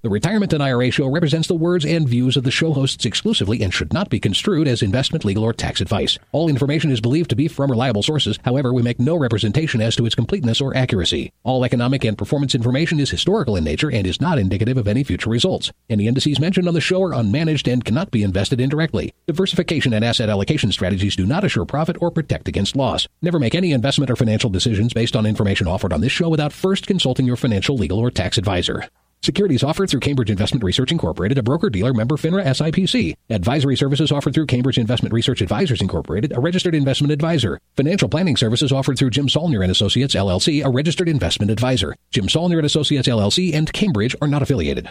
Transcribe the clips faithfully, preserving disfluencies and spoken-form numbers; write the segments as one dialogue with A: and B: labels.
A: The Retirement and I R A Show represents the words and views of the show hosts exclusively and should not be construed as investment, legal, or tax advice. All information is believed to be from reliable sources. However, we make no representation as to its completeness or accuracy. All economic and performance information is historical in nature and is not indicative of any future results. Any indices mentioned on the show are unmanaged and cannot be invested indirectly. Diversification and asset allocation strategies do not assure profit or protect against loss. Never make any investment or financial decisions based on information offered on this show without first consulting your financial, legal, or tax advisor. Securities offered through Cambridge Investment Research Incorporated, a broker-dealer member FINRA S I P C. Advisory services offered through Cambridge Investment Research Advisors Incorporated, a registered investment advisor. Financial planning services offered through Jim Saulnier and Associates, L L C, a registered investment advisor. Jim Saulnier and Associates, L L C, and Cambridge are not affiliated.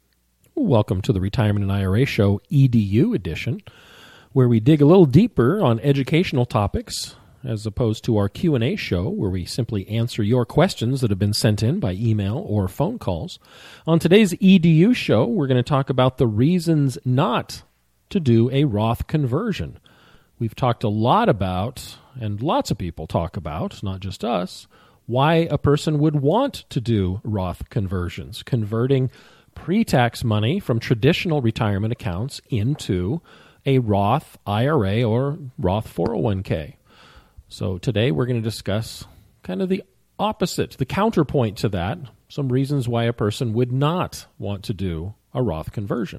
B: Welcome to the Retirement and I R A Show E D U edition, where we dig a little deeper on educational topics, as opposed to our Q and A show, where we simply answer your questions that have been sent in by email or phone calls. On today's E D U show, we're going to talk about the reasons not to do a Roth conversion. We've talked a lot about, and lots of people talk about, not just us, why a person would want to do Roth conversions, converting pre-tax money from traditional retirement accounts into a Roth I R A or Roth four oh one k. So today we're going to discuss kind of the opposite, the counterpoint to that, some reasons why a person would not want to do a Roth conversion.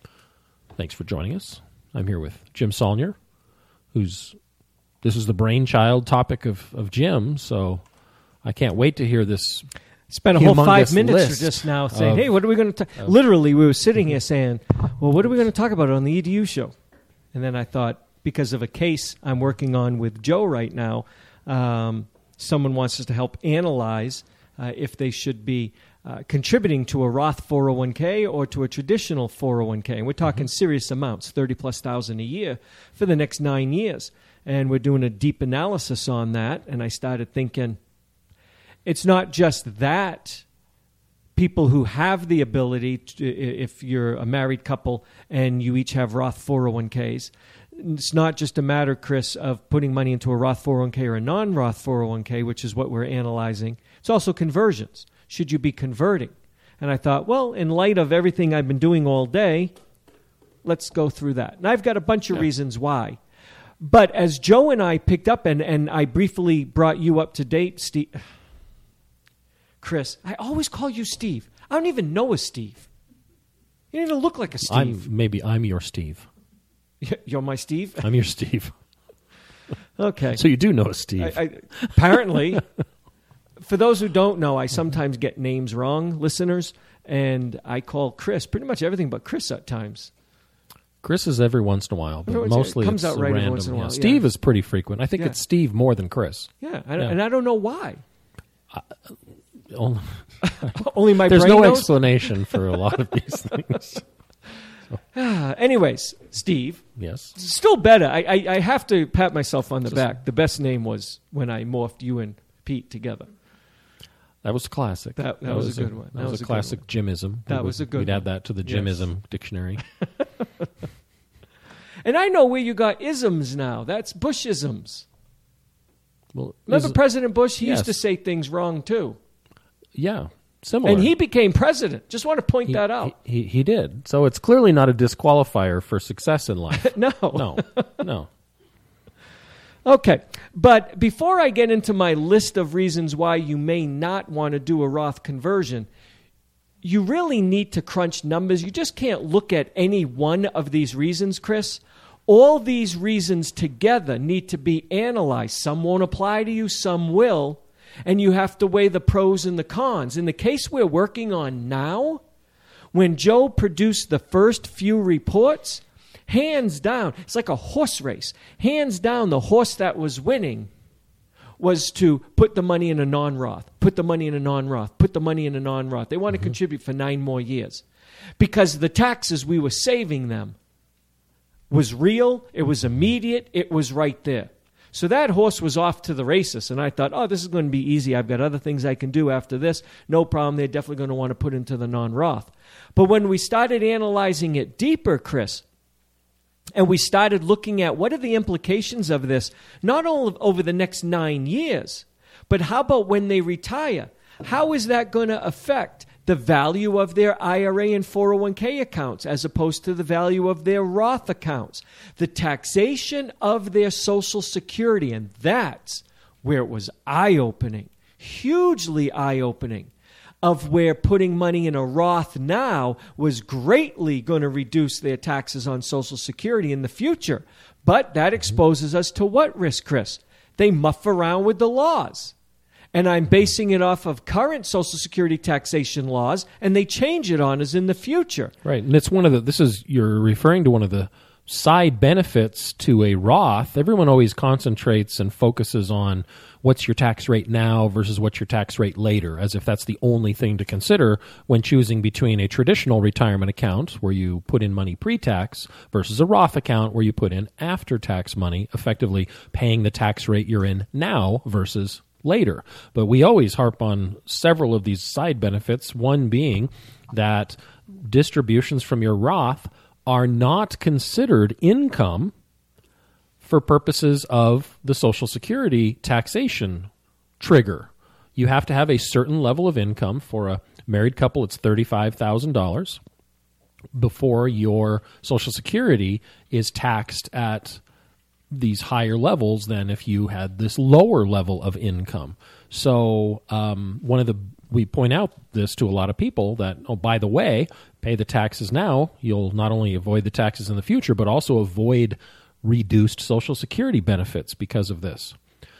B: Thanks for joining us. I'm here with Jim Saulnier, who's, this is the brainchild topic of, of Jim, so I can't wait to hear this.
C: Spent a whole five minutes just now saying,
B: of,
C: hey, what are we going to talk? Literally, we were sitting here saying, well, what are we going to talk about on the E D U show? And then I thought, because of a case I'm working on with Joe right now, um, someone wants us to help analyze uh, if they should be uh, contributing to a Roth four oh one k or to a traditional four oh one k. And we're talking mm-hmm. serious amounts, thirty plus thousand a year for the next nine years. And we're doing a deep analysis on that. And I started thinking, it's not just that people who have the ability, to, if you're a married couple and you each have Roth four oh one k's, it's not just a matter, Chris, of putting money into a Roth four oh one k or a non-Roth four oh one k, which is what we're analyzing. It's also conversions. Should you be converting? And I thought, well, in light of everything I've been doing all day, let's go through that. And I've got a bunch of yeah. reasons why. But as Joe and I picked up, and, and I briefly brought you up to date, Steve... Chris, I always call you Steve. I don't even know a Steve. You don't even look like a Steve.
B: I'm, maybe I'm your Steve.
C: You're my Steve?
B: I'm your Steve.
C: Okay.
B: So you do know a Steve.
C: I, I, apparently. For those who don't know, I sometimes get names wrong, listeners, and I call Chris pretty much everything but Chris at times.
B: Chris is every once in a while, but
C: every
B: mostly
C: it comes
B: it's
C: out right
B: random.
C: every once in a while.
B: Yeah. Steve
C: yeah.
B: is pretty frequent. I think
C: yeah.
B: it's Steve more than Chris.
C: Yeah, and,
B: yeah.
C: and I don't know why.
B: Uh, only,
C: only my
B: There's
C: brain
B: no
C: knows?
B: explanation for a lot of these things. So.
C: Anyways, Steve.
B: Yes.
C: Still better. I, I, I have to pat myself on the back. The best name was when I morphed you and Pete together.
B: That was classic.
C: That, that, that was, was a good one.
B: That, that was, was a, a classic
C: one.
B: Jimism.
C: That
B: we
C: was a good
B: We'd
C: one.
B: add that to the Jimism yes. dictionary.
C: And I know where you got isms now. That's Bushisms.
B: Well,
C: Remember
B: is,
C: President Bush? He
B: yes.
C: used to say things wrong, too.
B: Yeah, similar.
C: And he became president. Just want to point
B: he,
C: that out.
B: He, he, he did. So it's clearly not a disqualifier for success in life.
C: no.
B: No, no.
C: Okay, but before I get into my list of reasons why you may not want to do a Roth conversion, you really need to crunch numbers. You just can't look at any one of these reasons, Chris. All these reasons together need to be analyzed. Some won't apply to you, some will. And you have to weigh the pros and the cons. In the case we're working on now, when Joe produced the first few reports, hands down, it's like a horse race. Hands down, the horse that was winning was to put the money in a non-Roth, put the money in a non-Roth, put the money in a non-Roth. They want to mm-hmm. contribute for nine more years. Because the taxes we were saving them was real, it was immediate, it was right there. So that horse was off to the races, and I thought, oh, this is going to be easy. I've got other things I can do after this. No problem. They're definitely going to want to put into the non-Roth. But when we started analyzing it deeper, Chris, and we started looking at what are the implications of this, not only over the next nine years, but how about when they retire? How is that going to affect the value of their I R A and four oh one k accounts as opposed to the value of their Roth accounts, the taxation of their Social Security, and that's where it was eye-opening, hugely eye-opening, of where putting money in a Roth now was greatly going to reduce their taxes on Social Security in the future. But that exposes us to what risk, Chris? They muff around with the laws. And I'm basing it off of current Social Security taxation laws, and they change it on us in the future.
B: Right, and it's one of the, this is, you're referring to one of the side benefits to a Roth. Everyone always concentrates and focuses on what's your tax rate now versus what's your tax rate later, as if that's the only thing to consider when choosing between a traditional retirement account where you put in money pre-tax versus a Roth account where you put in after-tax money, effectively paying the tax rate you're in now versus later. But we always harp on several of these side benefits, one being that distributions from your Roth are not considered income for purposes of the Social Security taxation trigger. You have to have a certain level of income. For a married couple, it's thirty-five thousand dollars before your Social Security is taxed at these higher levels than if you had this lower level of income. So um, one of the we point out this to a lot of people that, oh, by the way, pay the taxes now. You'll not only avoid the taxes in the future, but also avoid reduced Social Security benefits because of this.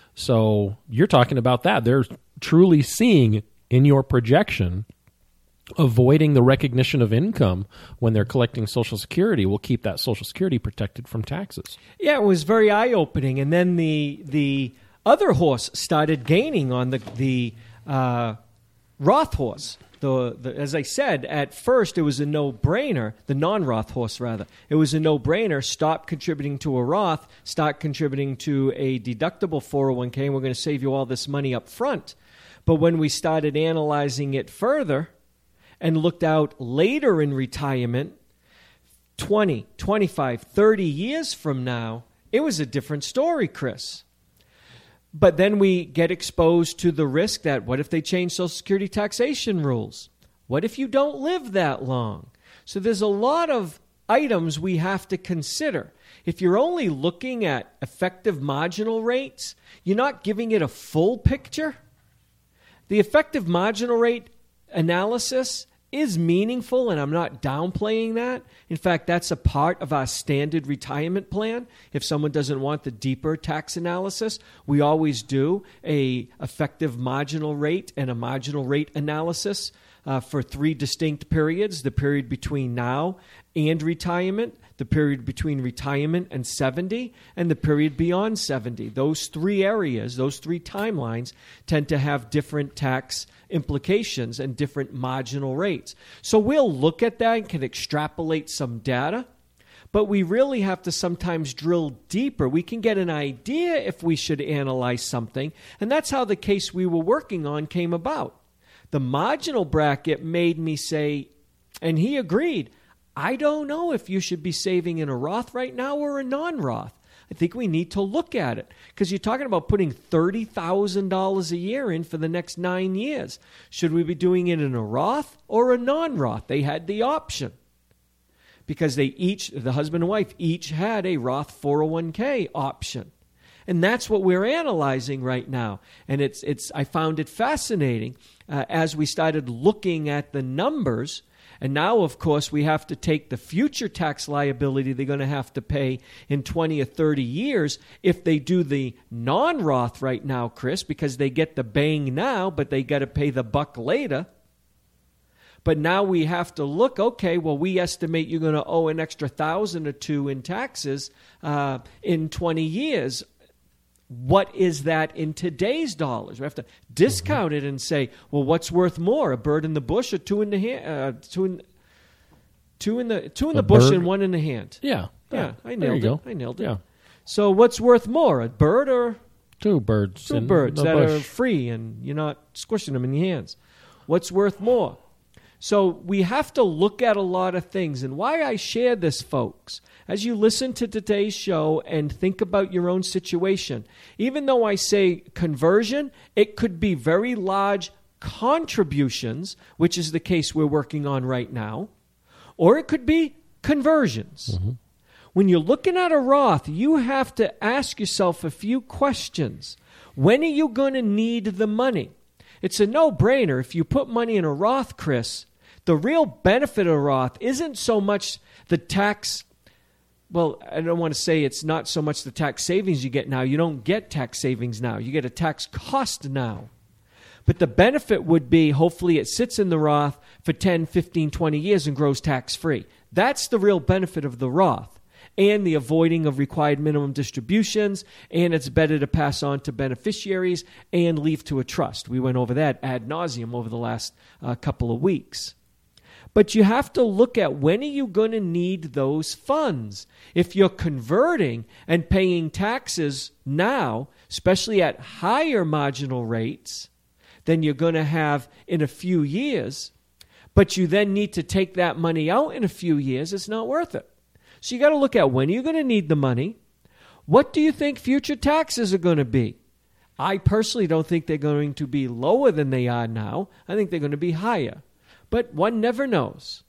B: So you're talking about that. They're truly seeing in your projection avoiding the recognition of income when they're collecting Social Security will keep that Social Security protected from taxes.
C: Yeah, it was very eye-opening. And then the the other horse started gaining on the, the uh, Roth horse. The, the, as I said, at first it was a no-brainer, the non-Roth horse rather. It was a no-brainer, stop contributing to a Roth, start contributing to a deductible four oh one k, and we're going to save you all this money up front. But when we started analyzing it further and looked out later in retirement, twenty, twenty-five, thirty years from now, it was a different story, Chris. But then we get exposed to the risk that what if they change Social Security taxation rules? What if you don't live that long? So there's a lot of items we have to consider. If you're only looking at effective marginal rates, you're not giving it a full picture. The effective marginal rate analysis is meaningful, and I'm not downplaying that. In fact, that's a part of our standard retirement plan. If someone doesn't want the deeper tax analysis, we always do a effective marginal rate and a marginal rate analysis uh, for three distinct periods: the period between now and retirement, the period between retirement and seventy, and the period beyond seventy. Those three areas, those three timelines, tend to have different tax implications and different marginal rates. So we'll look at that and can extrapolate some data, but we really have to sometimes drill deeper. We can get an idea if we should analyze something, and that's how the case we were working on came about. The marginal bracket made me say, and he agreed, I don't know if you should be saving in a Roth right now or a non-Roth. I think we need to look at it because you're talking about putting thirty thousand dollars a year in for the next nine years. Should we be doing it in a Roth or a non-Roth? They had the option because they each, the husband and wife, each had a Roth four oh one k option. And that's what we're analyzing right now. And it's it's. I found it fascinating uh, as we started looking at the numbers. And now, of course, we have to take the future tax liability they're going to have to pay in twenty or thirty years if they do the non-Roth right now, Chris, because they get the bang now, but they got to pay the buck later. But now we have to look, okay, well, we estimate you're going to owe an extra thousand or two in taxes uh, in twenty years. What is that in today's dollars? We have to discount it and say, well, what's worth more, a bird in the bush or two in the hand? Uh, two in, two in the two in the bush
B: bird.
C: and one in the hand.
B: Yeah,
C: yeah, I
B: there
C: nailed
B: you
C: it.
B: go.
C: I nailed it.
B: Yeah.
C: So, what's worth more, a bird or
B: two birds?
C: two
B: in
C: birds
B: the
C: that
B: bush.
C: are free and you're not squishing them in your hands? What's worth more? So we have to look at a lot of things. And why I share this, folks, as you listen to today's show and think about your own situation, even though I say conversion, it could be very large contributions, which is the case we're working on right now, or it could be conversions. Mm-hmm. When you're looking at a Roth, you have to ask yourself a few questions. When are you going to need the money? It's a no-brainer. If you put money in a Roth, Chris, the real benefit of a Roth isn't so much the tax. Well, I don't want to say it's not so much the tax savings you get now. You don't get tax savings now. You get a tax cost now. But the benefit would be, hopefully it sits in the Roth for ten, fifteen, twenty years and grows tax-free. That's the real benefit of the Roth. And the avoiding of required minimum distributions, and it's better to pass on to beneficiaries and leave to a trust. We went over that ad nauseum over the last uh, couple of weeks. But you have to look at, when are you going to need those funds? If you're converting and paying taxes now, especially at higher marginal rates than you're going to have in a few years, but you then need to take that money out in a few years, it's not worth it. So you got to look at, when are you going to need the money? What do you think future taxes are going to be? I personally don't think they're going to be lower than they are now. I think they're going to be higher. But one never knows.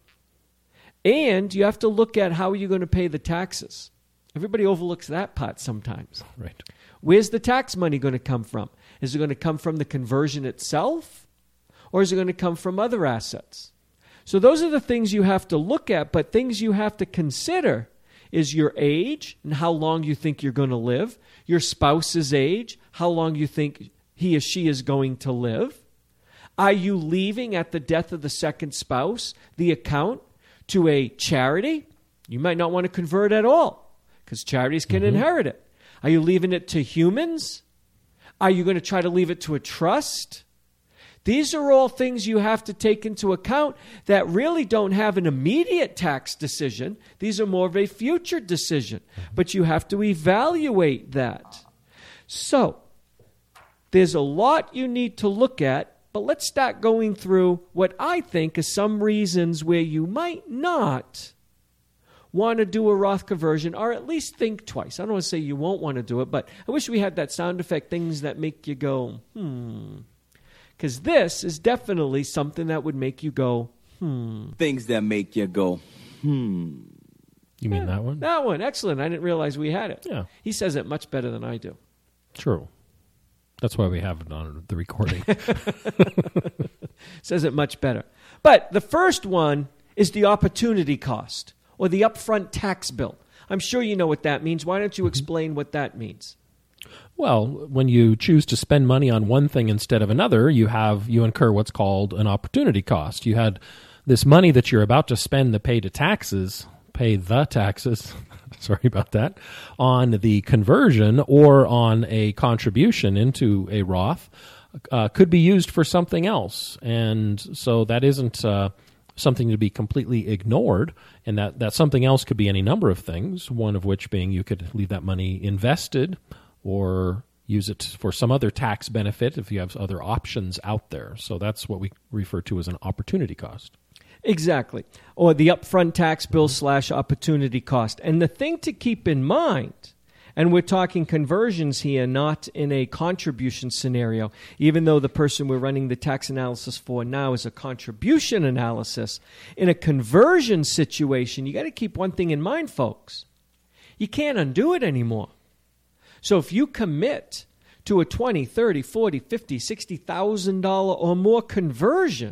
C: And you have to look at, how are you going to pay the taxes? Everybody overlooks that part sometimes.
B: Right.
C: Where's the tax money going to come from? Is it going to come from the conversion itself? Or is it going to come from other assets? So those are the things you have to look at, but things you have to consider is your age and how long you think you're going to live, your spouse's age, how long you think he or she is going to live. Are you leaving at the death of the second spouse the account to a charity? You might not want to convert at all, because charities can mm-hmm. inherit it. Are you leaving it to humans? Are you going to try to leave it to a trust? These are all things you have to take into account that really don't have an immediate tax decision. These are more of a future decision, but you have to evaluate that. So there's a lot you need to look at, but let's start going through what I think are some reasons where you might not want to do a Roth conversion, or at least think twice. I don't want to say you won't want to do it, but I wish we had that sound effect, things that make you go, hmm. Because this is definitely something that would make you go, hmm.
D: Things that make you go, hmm.
B: You mean
C: yeah,
B: that one?
C: That one. Excellent. I didn't realize we had it.
B: Yeah.
C: He says it much better than I do.
B: True. That's why we have it on the recording.
C: Says it much better. But the first one is the opportunity cost, or the upfront tax bill. I'm sure you know what that means. Why don't you explain what that means?
B: Well, when you choose to spend money on one thing instead of another, you have you incur what's called an opportunity cost. You had this money that you're about to spend to pay to taxes, pay the taxes, sorry about that, on the conversion or on a contribution into a Roth, uh, could be used for something else. And so that isn't uh, something to be completely ignored, and that, that something else could be any number of things, one of which being you could leave that money invested or use it for some other tax benefit if you have other options out there. So that's what we refer to as an opportunity cost.
C: Exactly. Or the upfront tax bill slash opportunity cost. And the thing to keep in mind, and we're talking conversions here, not in a contribution scenario, even though the person we're running the tax analysis for now is a contribution analysis. In a conversion situation, you got to keep one thing in mind, folks. You can't undo it anymore. So if you commit to a twenty, thirty, forty, fifty, sixty thousand dollars or more conversion,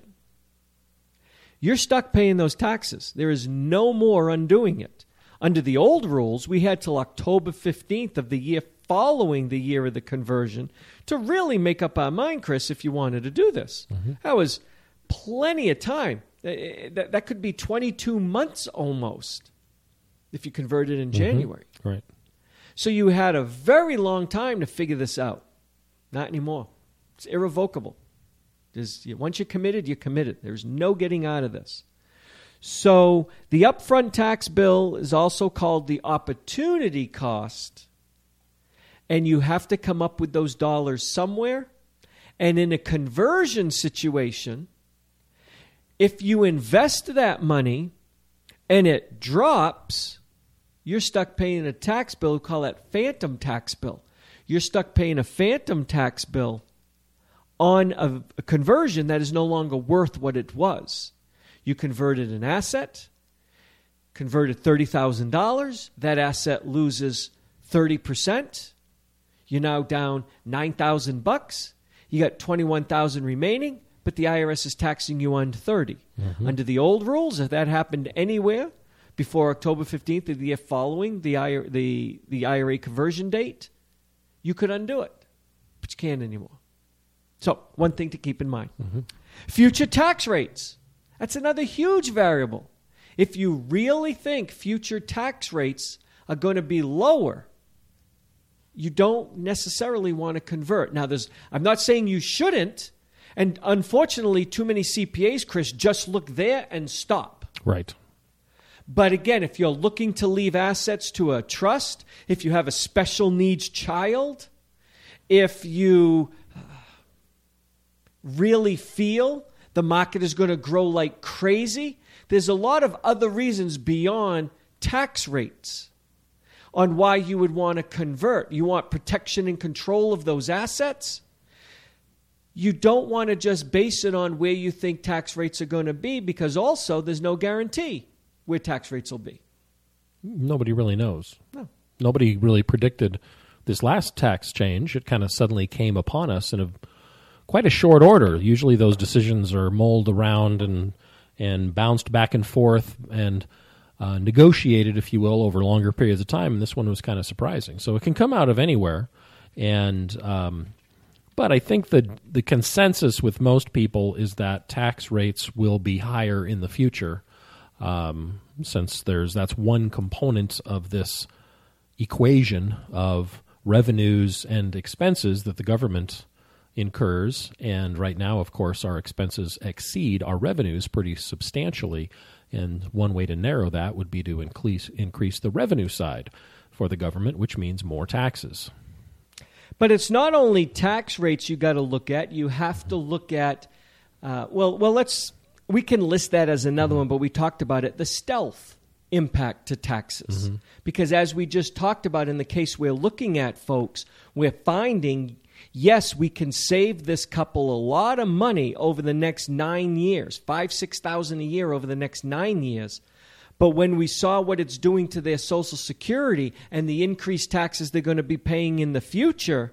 C: you're stuck paying those taxes. There is no more undoing it. Under the old rules, we had till October fifteenth of the year following the year of the conversion to really make up our mind, Chris, if you wanted to do this. Mm-hmm. That was plenty of time. That, that could be twenty-two months almost if you converted in January.
B: Mm-hmm. Right.
C: So you had a very long time to figure this out. Not anymore. It's irrevocable. There's, once you're committed, you're committed. There's no getting out of this. So the upfront tax bill is also called the opportunity cost, and you have to come up with those dollars somewhere. And in a conversion situation, if you invest that money and it drops, you're stuck paying a tax bill. We call that phantom tax bill. You're stuck paying a phantom tax bill on a, a conversion that is no longer worth what it was. You converted an asset, converted thirty thousand dollars, that asset loses thirty percent. You're now down nine thousand bucks. You got twenty-one thousand remaining, but the I R S is taxing you on thirty. Mm-hmm. Under the old rules, if that happened anywhere before October fifteenth of the year following the I R A, the, the I R A conversion date, you could undo it, but you can't anymore. So, one thing to keep in mind. Mm-hmm. Future tax rates. That's another huge variable. If you really think future tax rates are going to be lower, you don't necessarily want to convert. Now, there's, I'm not saying you shouldn't, and unfortunately, too many C P As, Chris, just look there and stop.
B: Right.
C: But again, if you're looking to leave assets to a trust, if you have a special needs child, if you really feel the market is going to grow like crazy, there's a lot of other reasons beyond tax rates on why you would want to convert. You want protection and control of those assets. You don't want to just base it on where you think tax rates are going to be, because also there's no guarantee where tax rates will be.
B: Nobody really knows.
C: No.
B: Nobody really predicted this last tax change. It kind of suddenly came upon us in a quite a short order. Usually those decisions are mulled around and and bounced back and forth and uh, negotiated, if you will, over longer periods of time. And this one was kind of surprising. So it can come out of anywhere. And um, but I think the the consensus with most people is that tax rates will be higher in the future, um, since there's that's one component of this equation of revenues and expenses that the government incurs, and right now, of course, our expenses exceed our revenues pretty substantially, and one way to narrow that would be to increase increase the revenue side for the government, which means more taxes.
C: But it's not only tax rates you got to look at. You have to look at, uh, well, well, let's we can list that as another one, but we talked about it, the stealth impact to taxes. Mm-hmm. Because as we just talked about in the case we're looking at, folks, we're finding, yes, we can save this couple a lot of money over the next nine years, five, six thousand a year over the next nine years. But when we saw what it's doing to their Social Security and the increased taxes they're going to be paying in the future,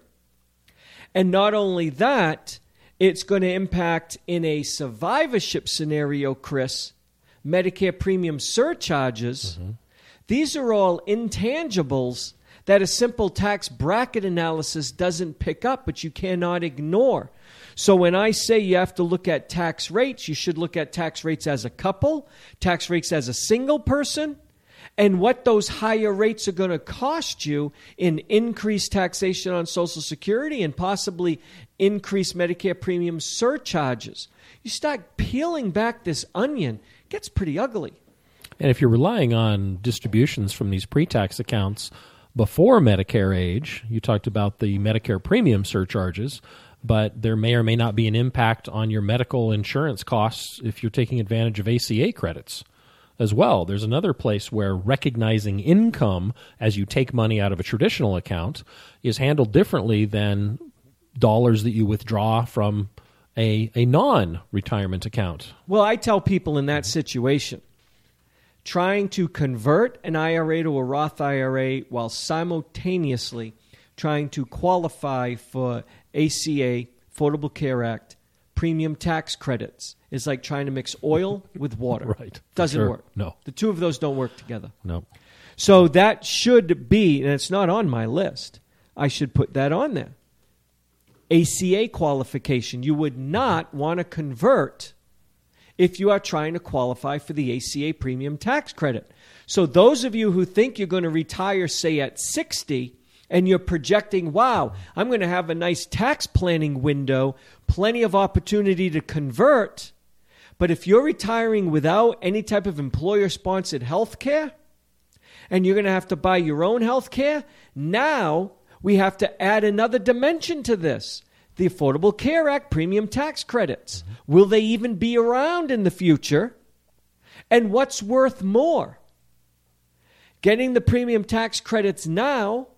C: and not only that, it's going to impact in a survivorship scenario, Chris, Medicare premium surcharges. Mm-hmm. These are all intangibles that a simple tax bracket analysis doesn't pick up, but you cannot ignore. So when I say you have to look at tax rates, you should look at tax rates as a couple, tax rates as a single person, and what those higher rates are going to cost you in increased taxation on Social Security and possibly increased Medicare premium surcharges. You start peeling back this onion, it gets pretty ugly.
B: And if you're relying on distributions from these pre-tax accounts before Medicare age, you talked about the Medicare premium surcharges, but there may or may not be an impact on your medical insurance costs if you're taking advantage of A C A credits as well. There's another place where recognizing income as you take money out of a traditional account is handled differently than dollars that you withdraw from a, a non-retirement account.
C: Well, I tell people in that situation, trying to convert an I R A to a Roth I R A while simultaneously trying to qualify for A C A, Affordable Care Act, premium tax credits is like trying to mix oil with water.
B: Right.
C: Doesn't
B: sure.
C: work.
B: No.
C: The two of those don't work together.
B: No.
C: So that should be, and it's not on my list, I should put that on there. A C A qualification. You would not want to convert if you are trying to qualify for the A C A premium tax credit. So those of you who think you're going to retire, say, at sixty, and you're projecting, wow, I'm going to have a nice tax planning window, plenty of opportunity to convert, but if you're retiring without any type of employer-sponsored health care, and you're going to have to buy your own health care, now we have to add another dimension to this. The Affordable Care Act premium tax credits. Will they even be around in the future? And what's worth more? Getting the premium tax credits now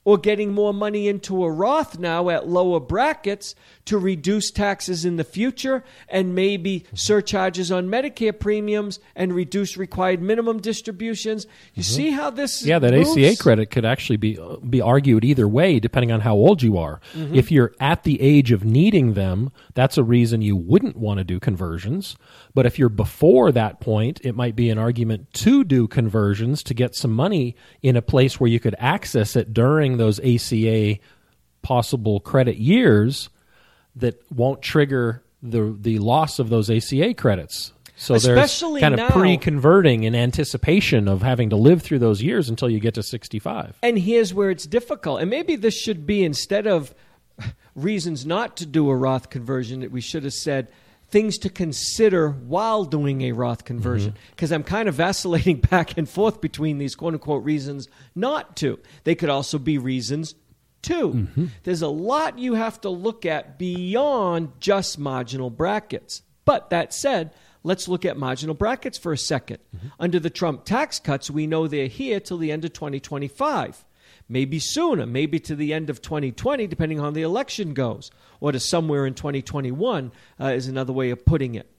C: or getting more money into a Roth now at lower brackets to reduce taxes in the future and maybe surcharges on Medicare premiums and reduce required minimum distributions. You mm-hmm. see how this
B: Yeah, that
C: moves?
B: A C A credit could actually be uh, be argued either way depending on how old you are. Mm-hmm. If you're at the age of needing them, that's a reason you wouldn't want to do conversions. But if you're before that point, it might be an argument to do conversions to get some money in a place where you could access it during those A C A possible credit years that won't trigger the the loss of those A C A credits. So
C: Especially
B: there's kind
C: now,
B: of pre-converting in anticipation of having to live through those years until you get to sixty-five.
C: And here's where it's difficult. And maybe this should be, instead of reasons not to do a Roth conversion, that we should have said things to consider while doing a Roth conversion. Because mm-hmm. I'm kind of vacillating back and forth between these quote-unquote reasons not to. They could also be reasons to. Mm-hmm. There's a lot you have to look at beyond just marginal brackets. But that said, let's look at marginal brackets for a second. Mm-hmm. Under the Trump tax cuts, we know they're here till the end of twenty twenty-five. Maybe sooner, maybe to the end of twenty twenty, depending on how the election goes, or to somewhere in twenty twenty-one uh, is another way of putting it.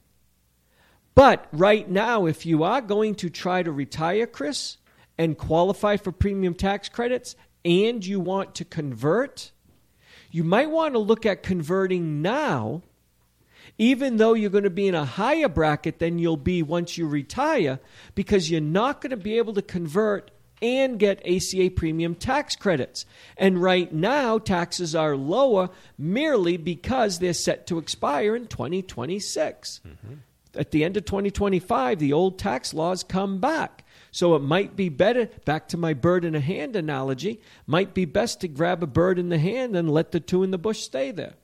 C: But right now, if you are going to try to retire, Chris, and qualify for premium tax credits, and you want to convert, you might want to look at converting now, even though you're going to be in a higher bracket than you'll be once you retire, because you're not going to be able to convert and get A C A premium tax credits. And right now, taxes are lower merely because they're set to expire in twenty twenty-six. Mm-hmm. At the end of twenty twenty-five, the old tax laws come back. So it might be better, back to my bird in the hand analogy, might be best to grab a bird in the hand and let the two in the bush stay there.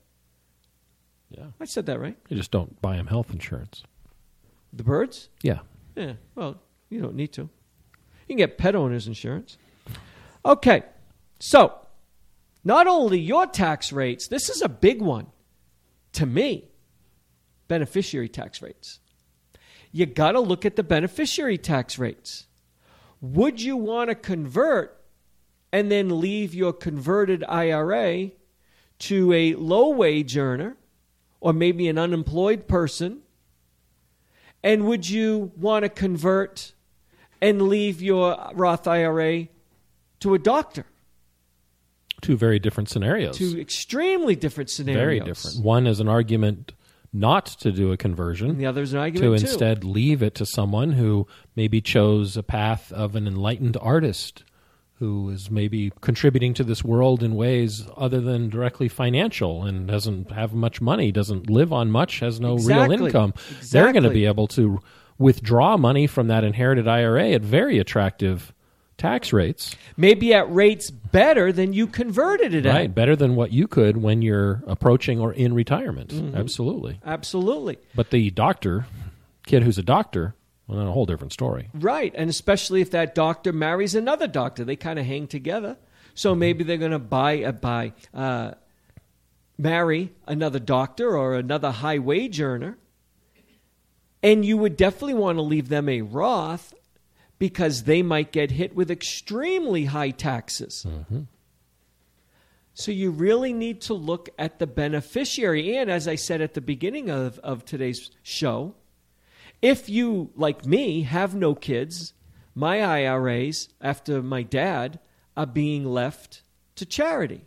B: Yeah,
C: I said that right.
B: You just don't buy them health insurance.
C: The birds?
B: Yeah.
C: Yeah, well, you don't need to. You can get pet owner's insurance. Okay, so not only your tax rates, this is a big one to me, beneficiary tax rates. You got to look at the beneficiary tax rates. Would you want to convert and then leave your converted I R A to a low-wage earner or maybe an unemployed person? And would you want to convert and leave your Roth I R A to a doctor?
B: Two very different scenarios.
C: Two extremely different scenarios.
B: Very different. One is an argument not to do a conversion.
C: And the other is an argument
B: to
C: too.
B: instead leave it to someone who maybe chose a path of an enlightened artist who is maybe contributing to this world in ways other than directly financial and doesn't have much money, doesn't live on much, has no
C: exactly.
B: real income.
C: Exactly.
B: They're going to be able to withdraw money from that inherited I R A at very attractive tax rates.
C: Maybe at rates better than you converted it
B: right,
C: at.
B: Better than what you could when you're approaching or in retirement. Mm-hmm. Absolutely.
C: Absolutely.
B: But the doctor, kid who's a doctor, well, that's a whole different story.
C: Right, and especially if that doctor marries another doctor. They kind of hang together. So maybe they're going to buy, uh, buy uh, marry another doctor or another high-wage earner. And you would definitely want to leave them a Roth because they might get hit with extremely high taxes. Mm-hmm. So you really need to look at the beneficiary. And as I said at the beginning of, of today's show, if you, like me, have no kids, my I R As, after my dad, are being left to charity.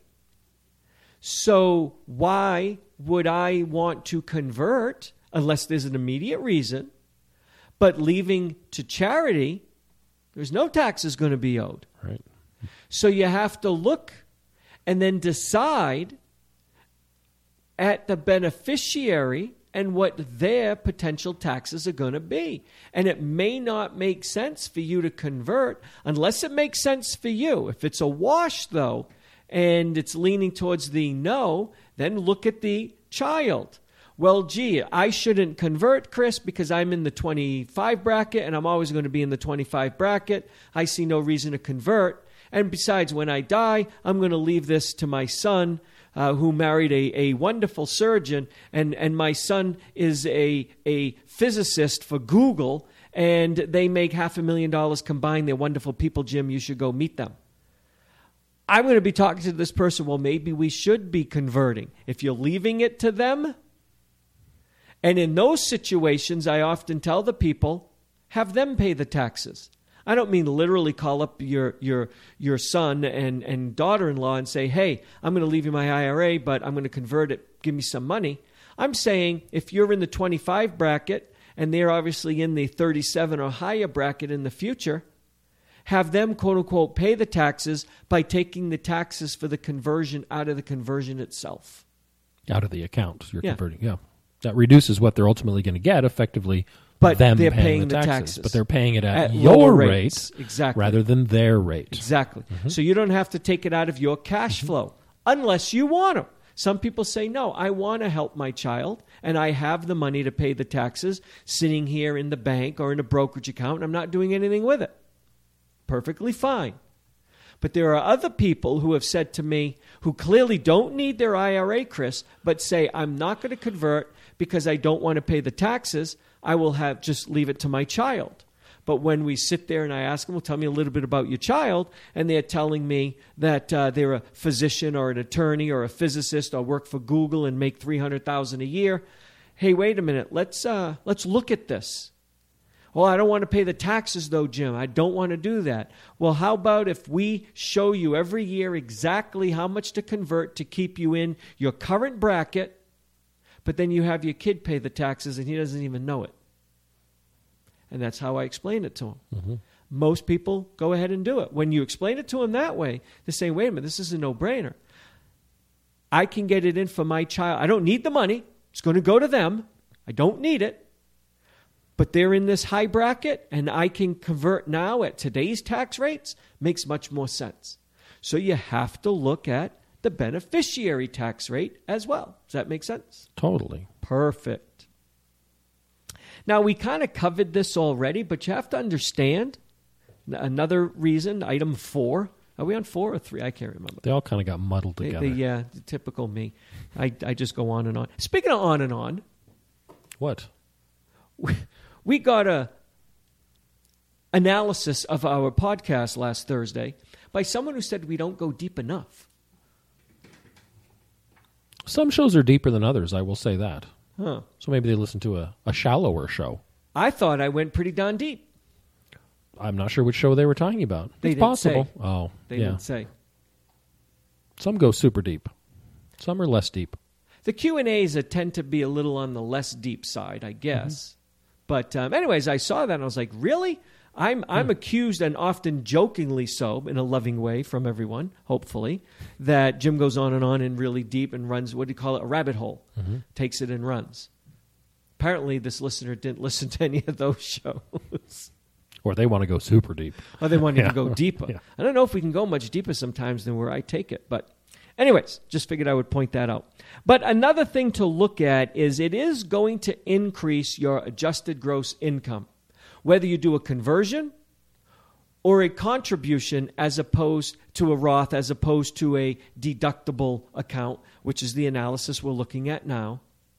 C: So why would I want to convert unless there's an immediate reason, but leaving to charity, there's no taxes going to be owed.
B: Right.
C: So you have to look and then decide at the beneficiary and what their potential taxes are going to be. And it may not make sense for you to convert unless it makes sense for you. If it's a wash, though, and it's leaning towards the no, then look at the child. Well, gee, I shouldn't convert, Chris, because I'm in the twenty-five bracket and I'm always going to be in the twenty-five bracket. I see no reason to convert. And besides, when I die, I'm going to leave this to my son, uh, who married a, a wonderful surgeon. And, and my son is a, a physicist for Google, and they make half a million dollars combined. They're wonderful people, Jim. You should go meet them. I'm going to be talking to this person. Well, maybe we should be converting. If you're leaving it to them, and in those situations, I often tell the people, have them pay the taxes. I don't mean literally call up your your your son and, and daughter-in-law and say, hey, I'm going to leave you my I R A, but I'm going to convert it. Give me some money. I'm saying if you're in the twenty-five bracket and they're obviously in the thirty-seven or higher bracket in the future, have them, quote-unquote, pay the taxes by taking the taxes for the conversion out of the conversion itself.
B: Out of the account you're
C: Yeah.
B: converting, yeah. That reduces what they're ultimately going to get, effectively.
C: But
B: them
C: they're
B: paying,
C: paying
B: the
C: the
B: taxes,
C: taxes.
B: but they're paying it at,
C: At
B: your
C: lower
B: rate
C: rates. Exactly.
B: rather than their rate.
C: Exactly. So you don't have to take it out of your cash flow unless you want to. Some people say, no, I want to help my child, and I have the money to pay the taxes sitting here in the bank or in a brokerage account, and I'm not doing anything with it. Perfectly fine. But there are other people who have said to me, who clearly don't need their I R A, Chris, but say, I'm not going to convert because I don't want to pay the taxes. I will have just leave it to my child. But when we sit there and I ask them, well, tell me a little bit about your child, and they're telling me that uh, they're a physician or an attorney or a physicist or work for Google and make three hundred thousand dollars a year. Hey, wait a minute. Let's uh, let's look at this. Well, I don't want to pay the taxes, though, Jim. I don't want to do that. Well, how about if we show you every year exactly how much to convert to keep you in your current bracket, but then you have your kid pay the taxes and he doesn't even know it. And that's how I explain it to him. Mm-hmm. Most people go ahead and do it. When you explain it to them that way, they say, wait a minute, this is a no-brainer. I can get it in for my child. I don't need the money. It's going to go to them. I don't need it. But they're in this high bracket, and I can convert now at today's tax rates. Makes much more sense. So you have to look at the beneficiary tax rate as well. Does that make sense?
B: Totally.
C: Perfect. Now, we kind of covered this already, but you have to understand another reason, item four. Are we on four or three? I can't remember.
B: They all kind of got muddled
C: They-
B: together.
C: they- yeah, the typical me. I, I just go on and on. Speaking of on and on,
B: What?
C: we, we got a analysis of our podcast last Thursday by someone who said we don't go deep enough.
B: Some shows are deeper than others, I will say that.
C: Huh.
B: So maybe they listen to a, a shallower show.
C: I thought I went pretty darn deep.
B: I'm not sure which show they were talking about.
C: They
B: it's
C: didn't
B: possible.
C: say.
B: Oh,
C: They
B: yeah.
C: didn't say.
B: Some go super deep. Some are less deep.
C: The Q and A's tend to be a little on the less deep side, I guess. Mm-hmm. But um, anyways, I saw that and I was like, really? I'm I'm
B: Hmm.
C: accused, and often jokingly so, in a loving way from everyone, hopefully, that Jim goes on and on and really deep and runs, what do you call it, a rabbit hole,
B: Mm-hmm.
C: takes it and runs. Apparently, this listener didn't listen to any of those shows.
B: Or they want to go super deep.
C: Or they wanted
B: Yeah.
C: to go deeper.
B: Yeah.
C: I don't know if we can go much deeper sometimes than where I take it. But anyways, just figured I would point that out. But another thing to look at is it is going to increase your adjusted gross income, whether you do a conversion or a contribution as opposed to a Roth, as opposed to a deductible account, which is the analysis we're looking at now.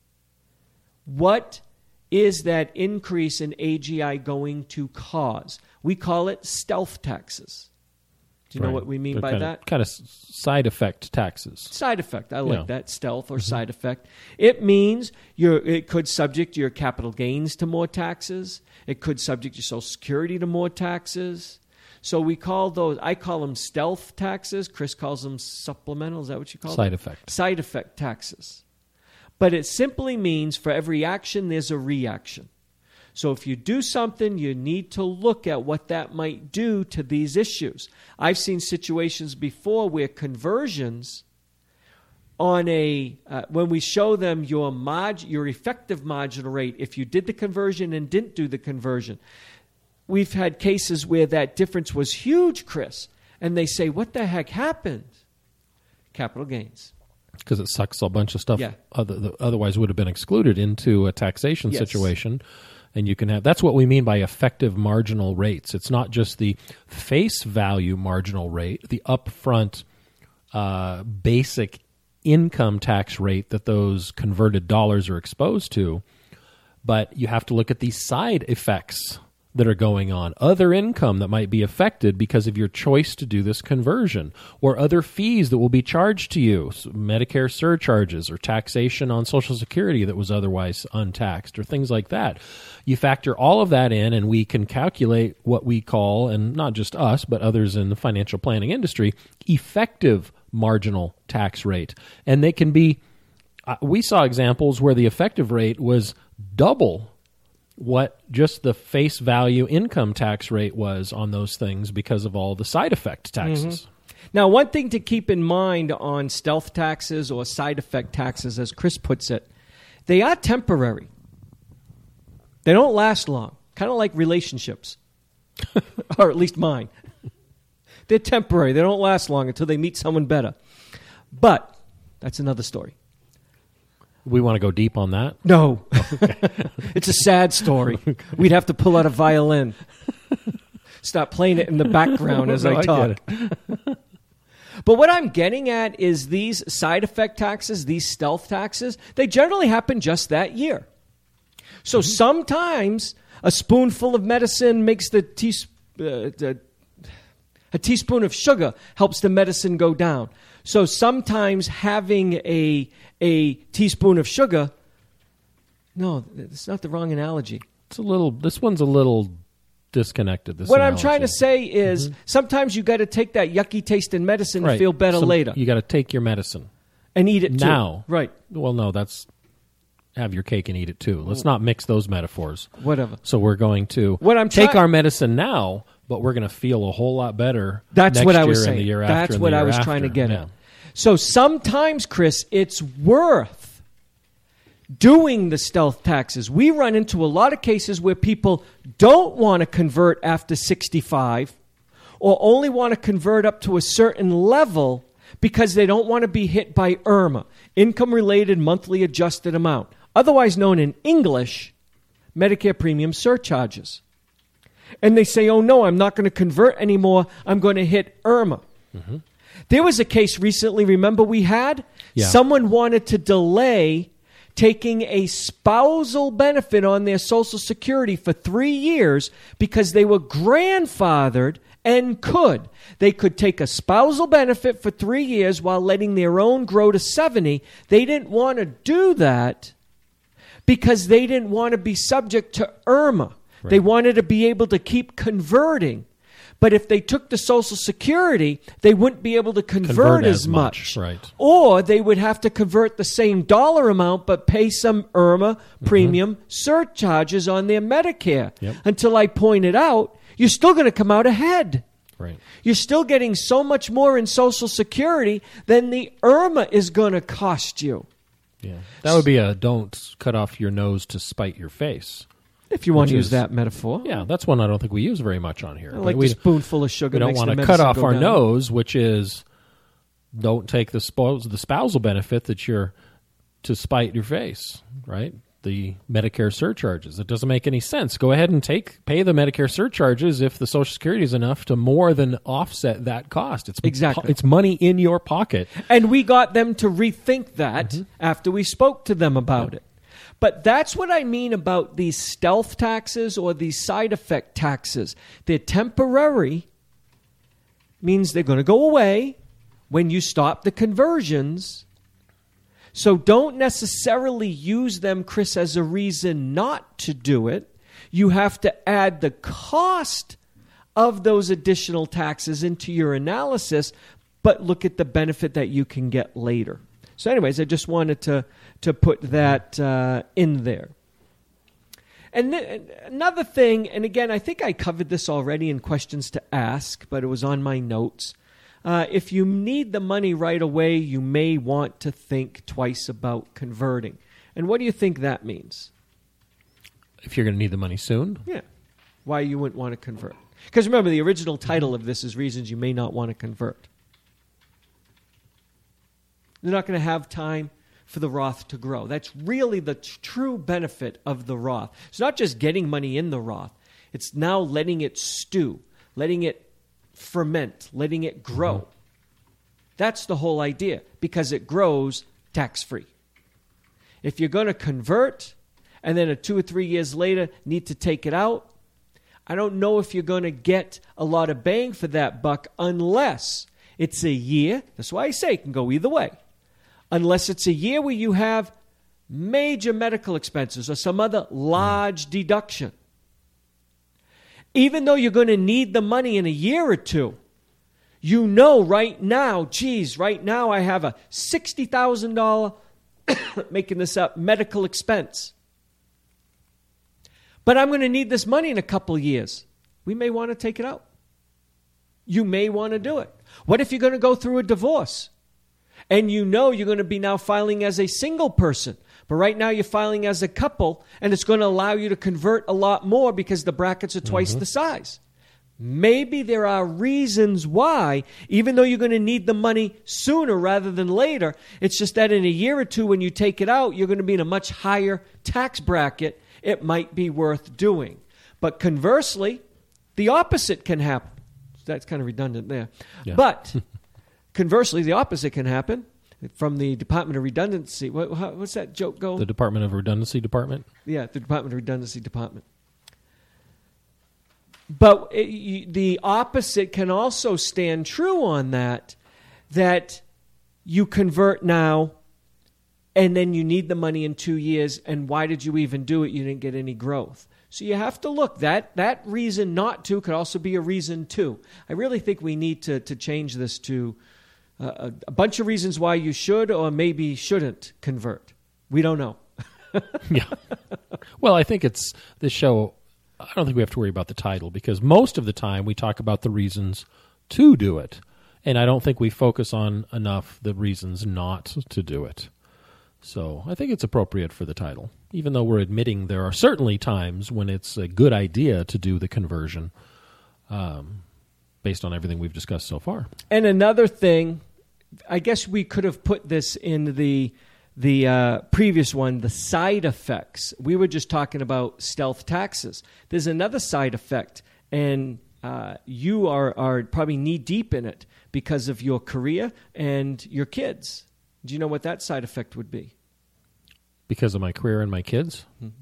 C: What is that increase in A G I going to cause? We call it stealth taxes. Do you know
B: Right.
C: what we mean
B: They're
C: by
B: kinda,
C: that?
B: Kind of side effect taxes.
C: Side effect. I like
B: Yeah.
C: that. Stealth or side effect. It means you're, it could subject your capital gains to more taxes. It could subject your Social Security to more taxes. So we call those, I call them stealth taxes. Chris calls them supplemental. Is that what you call them?
B: Side effect.
C: Side effect taxes. But it simply means for every action, there's a reaction. So if you do something, you need to look at what that might do to these issues. I've seen situations before where conversions on a, uh, when we show them your marg- your effective marginal rate, if you did the conversion and didn't do the conversion, we've had cases where that difference was huge, Chris. And they say, what the heck happened? Capital gains.
B: Because it sucks a bunch of stuff
C: Yeah.
B: other, that otherwise would have been excluded into a taxation
C: Yes.
B: situation. And you can have, that's what we mean by effective marginal rates. It's not just the face value marginal rate, the upfront uh, basic income tax rate that those converted dollars are exposed to, but you have to look at the side effects that are going on, other income that might be affected because of your choice to do this conversion, or other fees that will be charged to you, so Medicare surcharges or taxation on Social Security that was otherwise untaxed, or things like that. You factor all of that in, and we can calculate what we call, and not just us, but others in the financial planning industry, effective marginal tax rate. And they can be, uh, we saw examples where the effective rate was double what just the face value income tax rate was on those things because of all the side effect taxes.
C: Mm-hmm. Now, one thing to keep in mind on stealth taxes or side effect taxes, as Chris puts it, they are temporary. They don't last long, kind of like relationships, or at least mine. They're temporary. They don't last long until they meet someone better. But that's another story.
B: We want to go deep on that?
C: No. Okay. It's a sad story. We'd have to pull out a violin. Stop playing it in the background as
B: no,
C: I talk.
B: I
C: But what I'm getting at is these side effect taxes, these stealth taxes, they generally happen just that year. So mm-hmm. sometimes a spoonful of medicine makes the, teas- uh, the a teaspoon of sugar helps the medicine go down. So sometimes having a a teaspoon of sugar, no, it's not the wrong analogy.
B: It's a little, this one's a little disconnected. This
C: what
B: analogy.
C: I'm trying to say is
B: mm-hmm.
C: sometimes you got to take that yucky tasting medicine
B: right.
C: and feel better
B: Some,
C: later.
B: You got to take your medicine.
C: And eat it too.
B: Now.
C: Right.
B: Well, no, that's have your cake and eat it too. Let's not mix those metaphors.
C: Whatever.
B: So we're going to
C: what I'm
B: take
C: try-
B: our medicine now, but we're going to feel a whole lot better
C: That's
B: next
C: what I
B: year
C: was
B: and
C: saying.
B: the year
C: That's
B: after and
C: what
B: the
C: I
B: year
C: was
B: after.
C: trying to get
B: yeah.
C: at. So sometimes, Chris, it's worth doing the stealth taxes. We run into a lot of cases where people don't want to convert after sixty-five or only want to convert up to a certain level because they don't want to be hit by I R M A, income-related monthly adjusted amount, otherwise known in English, Medicare premium surcharges. And they say, oh, no, I'm not going to convert anymore. I'm going to hit I R M A. Mm-hmm. There was a case recently, remember we had?
B: Yeah.
C: Someone wanted to delay taking a spousal benefit on their Social Security for three years because they were grandfathered and could. They could take a spousal benefit for three years while letting their own grow to seventy. They didn't want to do that because they didn't want to be subject to I R M A. Right. They wanted to be able to keep converting. But if they took the Social Security, they wouldn't be able to convert,
B: convert
C: as,
B: as
C: much.
B: much. Right.
C: Or they would have to convert the same dollar amount but pay some I R M A premium mm-hmm. surcharges on their Medicare.
B: Yep.
C: Until I pointed out, you're still going to come out ahead.
B: Right.
C: You're still getting so much more in Social Security than the I R M A is going to cost you.
B: Yeah. That would be a don't cut off your nose to spite your face.
C: If you want to
B: is,
C: use that metaphor.
B: Yeah, that's one I don't think we use very much on here.
C: I like
B: we,
C: the spoonful of sugar.
B: We don't
C: makes
B: want
C: the
B: to cut
C: medicine
B: off
C: go
B: our
C: down.
B: nose, which is don't take the spousal, the spousal benefit that you're to spite your face, right? The Medicare surcharges. It doesn't make any sense. Go ahead and take pay the Medicare surcharges if the Social Security is enough to more than offset that cost. It's
C: exactly
B: it's money in your pocket.
C: And we got them to rethink that
B: mm-hmm.
C: after we spoke to them about
B: yeah.
C: it. But that's what I mean about these stealth taxes or these side effect taxes. They're temporary, means they're going to go away when you stop the conversions. So don't necessarily use them, Chris, as a reason not to do it. You have to add the cost of those additional taxes into your analysis, but look at the benefit that you can get later. So anyways, I just wanted to, to put that uh, in there. And th- another thing, and again, I think I covered this already in questions to ask, but it was on my notes. Uh, if you need the money right away, you may want to think twice about converting. And what do you think that means?
B: If you're going to need the money soon?
C: Yeah. Why you wouldn't want to convert. Because remember, the original title of this is Reasons You May Not Want to Convert. They're not going to have time for the Roth to grow. That's really the t- true benefit of the Roth. It's not just getting money in the Roth. It's now letting it stew, letting it ferment, letting it grow. Mm-hmm. That's the whole idea, because it grows tax-free. If you're going to convert and then a two or three years later need to take it out, I don't know if you're going to get a lot of bang for that buck unless it's a year. That's why I say it can go either way. Unless it's a year where you have major medical expenses or some other large deduction. Even though you're going to need the money in a year or two, you know right now, geez, right now I have a sixty thousand dollars, making this up, medical expense. But I'm going to need this money in a couple years. We may want to take it out. You may want to do it. What if you're going to go through a divorce? And you know you're going to be now filing as a single person. But right now you're filing as a couple, and it's going to allow you to convert a lot more because the brackets are twice mm-hmm. the size. Maybe there are reasons why, even though you're going to need the money sooner rather than later, it's just that in a year or two when you take it out, you're going to be in a much higher tax bracket. It might be worth doing. But conversely, the opposite can happen. That's kind of redundant there. Yeah. But conversely, the opposite can happen. From the Department of Redundancy. What, how, what's that joke go?
B: The Department of Redundancy Department?
C: Yeah, the Department of Redundancy Department. But it, you, the opposite can also stand true on that, that you convert now and then you need the money in two years, and why did you even do it? You didn't get any growth. So you have to look. That that reason not to could also be a reason to. I really think we need to, to change this to uh, a, a bunch of reasons why you should or maybe shouldn't convert. We don't know.
B: Yeah. Well, I think it's this show, I don't think we have to worry about the title because most of the time we talk about the reasons to do it. And I don't think we focus on enough the reasons not to do it. So I think it's appropriate for the title, even though we're admitting there are certainly times when it's a good idea to do the conversion um, based on everything we've discussed so far.
C: And another thing, I guess we could have put this in the the uh, previous one, the side effects. We were just talking about stealth taxes. There's another side effect, and uh, you are, are probably knee-deep in it because of your career and your kids. Do you know what that side effect would be?
B: Because of my career and my kids? Mm-hmm.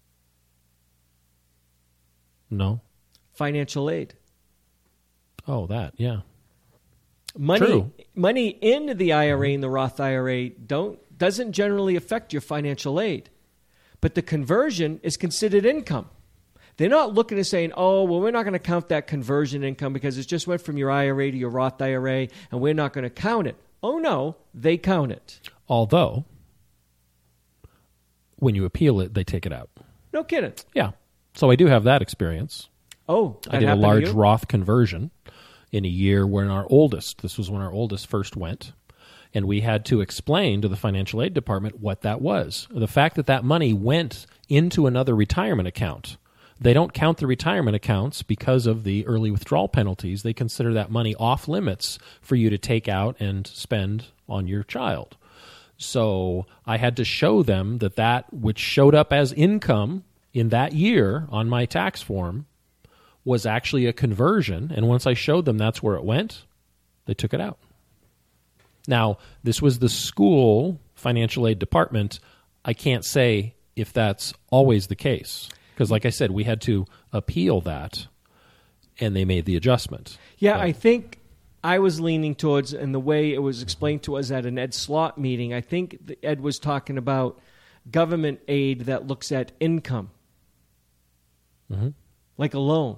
B: No.
C: Financial aid.
B: Oh, that, yeah.
C: Money,
B: True.
C: money into the I R A and the Roth I R A don't doesn't generally affect your financial aid. But the conversion is considered income. They're not looking at saying, oh, well, we're not going to count that conversion income because it just went from your I R A to your Roth I R A, and we're not going to count it. Oh, no, they count it.
B: Although, when you appeal it, they take it out.
C: No kidding.
B: Yeah. So I do have that experience.
C: Oh, that
B: I did a
C: happened to
B: large
C: you?
B: Roth conversion in a year when our oldest, this was when our oldest first went, and we had to explain to the financial aid department what that was. The fact that that money went into another retirement account. They don't count the retirement accounts because of the early withdrawal penalties. They consider that money off limits for you to take out and spend on your child. So I had to show them that that which showed up as income in that year on my tax form was actually a conversion. And once I showed them that's where it went, they took it out. Now, this was the school financial aid department. I can't say if that's always the case. Because like I said, we had to appeal that, and they made the adjustment.
C: Yeah,
B: but,
C: I think I was leaning towards, and the way it was explained to us at an Ed Slott meeting, I think Ed was talking about government aid that looks at income,
B: mm-hmm.
C: like a loan.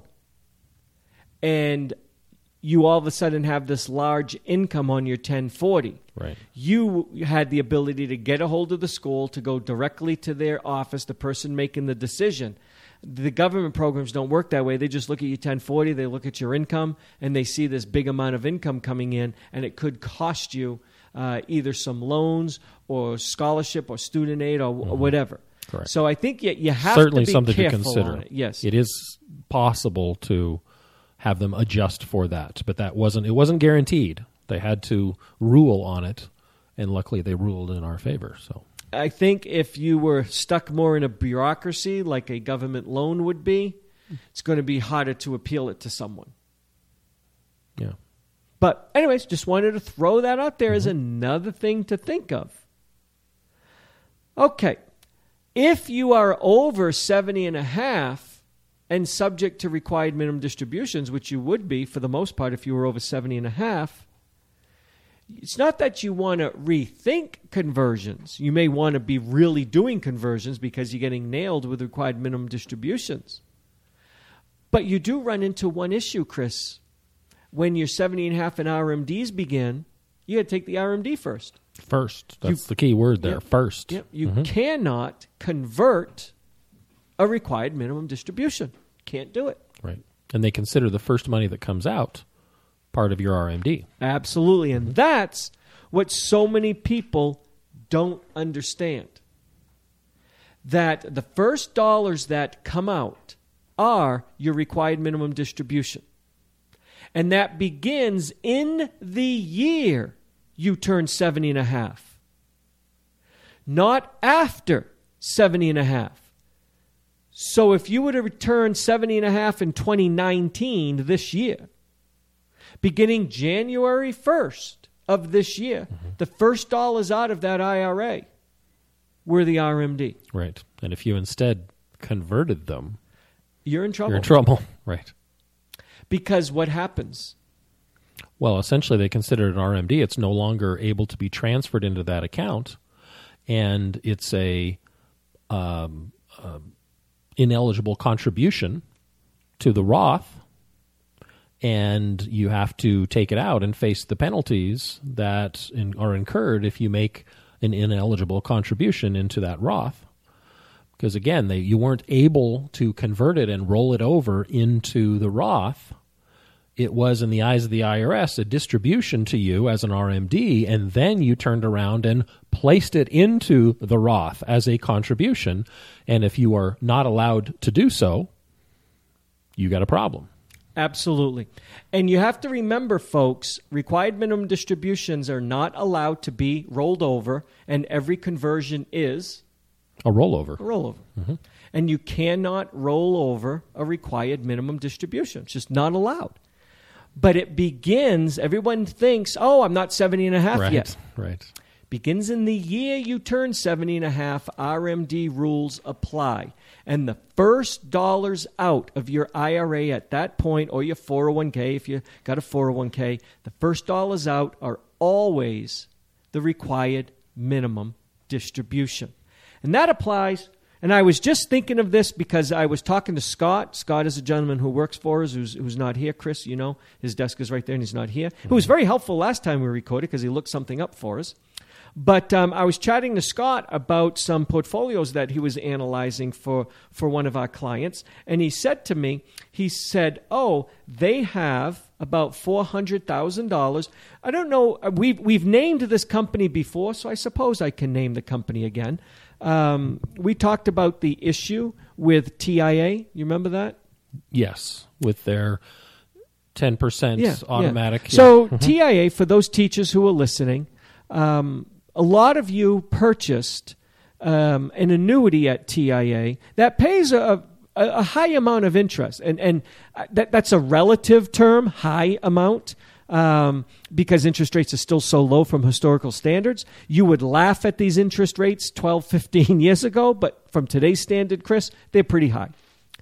C: And you all of a sudden have this large income on your ten forty.
B: Right.
C: You had the ability to get a hold of the school, to go directly to their office, the person making the decision. The government programs don't work that way. They just look at your ten forty, they look at your income, and they see this big amount of income coming in, and it could cost you uh, either some loans or scholarship or student aid or, mm-hmm. or whatever.
B: Correct.
C: So I think you, you have
B: Certainly
C: to be
B: something
C: careful
B: to consider.
C: on it. Yes.
B: It is possible to have them adjust for that, but that wasn't it wasn't guaranteed. They had to rule on it, and luckily they ruled in our favor. So
C: I think if you were stuck more in a bureaucracy like a government loan would be, it's going to be harder to appeal it to someone.
B: Yeah.
C: But anyways, just wanted to throw that out there mm-hmm. as another thing to think of. Okay. If you are over seventy and a half, and subject to required minimum distributions, which you would be for the most part if you were over seventy and a half, it's not that you want to rethink conversions. You may want to be really doing conversions because you're getting nailed with required minimum distributions. But you do run into one issue, Chris. When your seventy and a half and R M Ds begin, you got to take the R M D first.
B: First. That's
C: You-
B: the key word there.
C: Yep.
B: First.
C: Yep. You
B: Mhm.
C: cannot convert a required minimum distribution. Can't do it.
B: Right. And they consider the first money that comes out part of your R M D.
C: Absolutely. And that's what so many people don't understand. That the first dollars that come out are your required minimum distribution. And that begins in the year you turn seventy and a half. Not after seventy and a half. So if you were to return seventy and a half in twenty nineteen, this year, beginning January first of this year, mm-hmm. the first dollars out of that I R A were the R M D.
B: Right. And if you instead converted them,
C: you're in trouble.
B: You're in trouble. Right.
C: Because what happens?
B: Well, essentially they consider it an R M D. It's no longer able to be transferred into that account, and it's a um, um, ineligible contribution to the Roth, and you have to take it out and face the penalties that in, are incurred if you make an ineligible contribution into that Roth. Because again, they, you weren't able to convert it and roll it over into the Roth. It was, in the eyes of the I R S, a distribution to you as an R M D, and then you turned around and placed it into the Roth as a contribution. And if you are not allowed to do so, you got a problem.
C: Absolutely. And you have to remember, folks, required minimum distributions are not allowed to be rolled over, and every conversion is
B: a rollover.
C: A rollover.
B: Mm-hmm.
C: And you cannot roll over a required minimum distribution. It's just not allowed. But it begins, everyone thinks, oh, I'm not seventy and a half
B: right,
C: yet.
B: Right.
C: Begins in the year you turn seventy and a half, R M D rules apply. And the first dollars out of your I R A at that point, or your four oh one k, if you got a four oh one k, the first dollars out are always the required minimum distribution. And that applies. And I was just thinking of this because I was talking to Scott. Scott is a gentleman who works for us, who's, who's not here. Chris, you know, his desk is right there and he's not here. Mm-hmm. Who was very helpful last time we recorded because he looked something up for us. But um, I was chatting to Scott about some portfolios that he was analyzing for, for one of our clients. And he said to me, he said, oh, they have about four hundred thousand dollars. I don't know. We've, we've named this company before, so I suppose I can name the company again. Um, we talked about the issue with T I A. You remember that?
B: Yes, with their ten percent
C: yeah,
B: automatic.
C: Yeah. So
B: yeah.
C: T I A, for those teachers who are listening, um, a lot of you purchased um, an annuity at T I A that pays a, a, a high amount of interest. And, and that, that's a relative term, high amount. Um, because interest rates are still so low from historical standards. You would laugh at these interest rates twelve, fifteen years ago, but from today's standard, Chris, they're pretty high.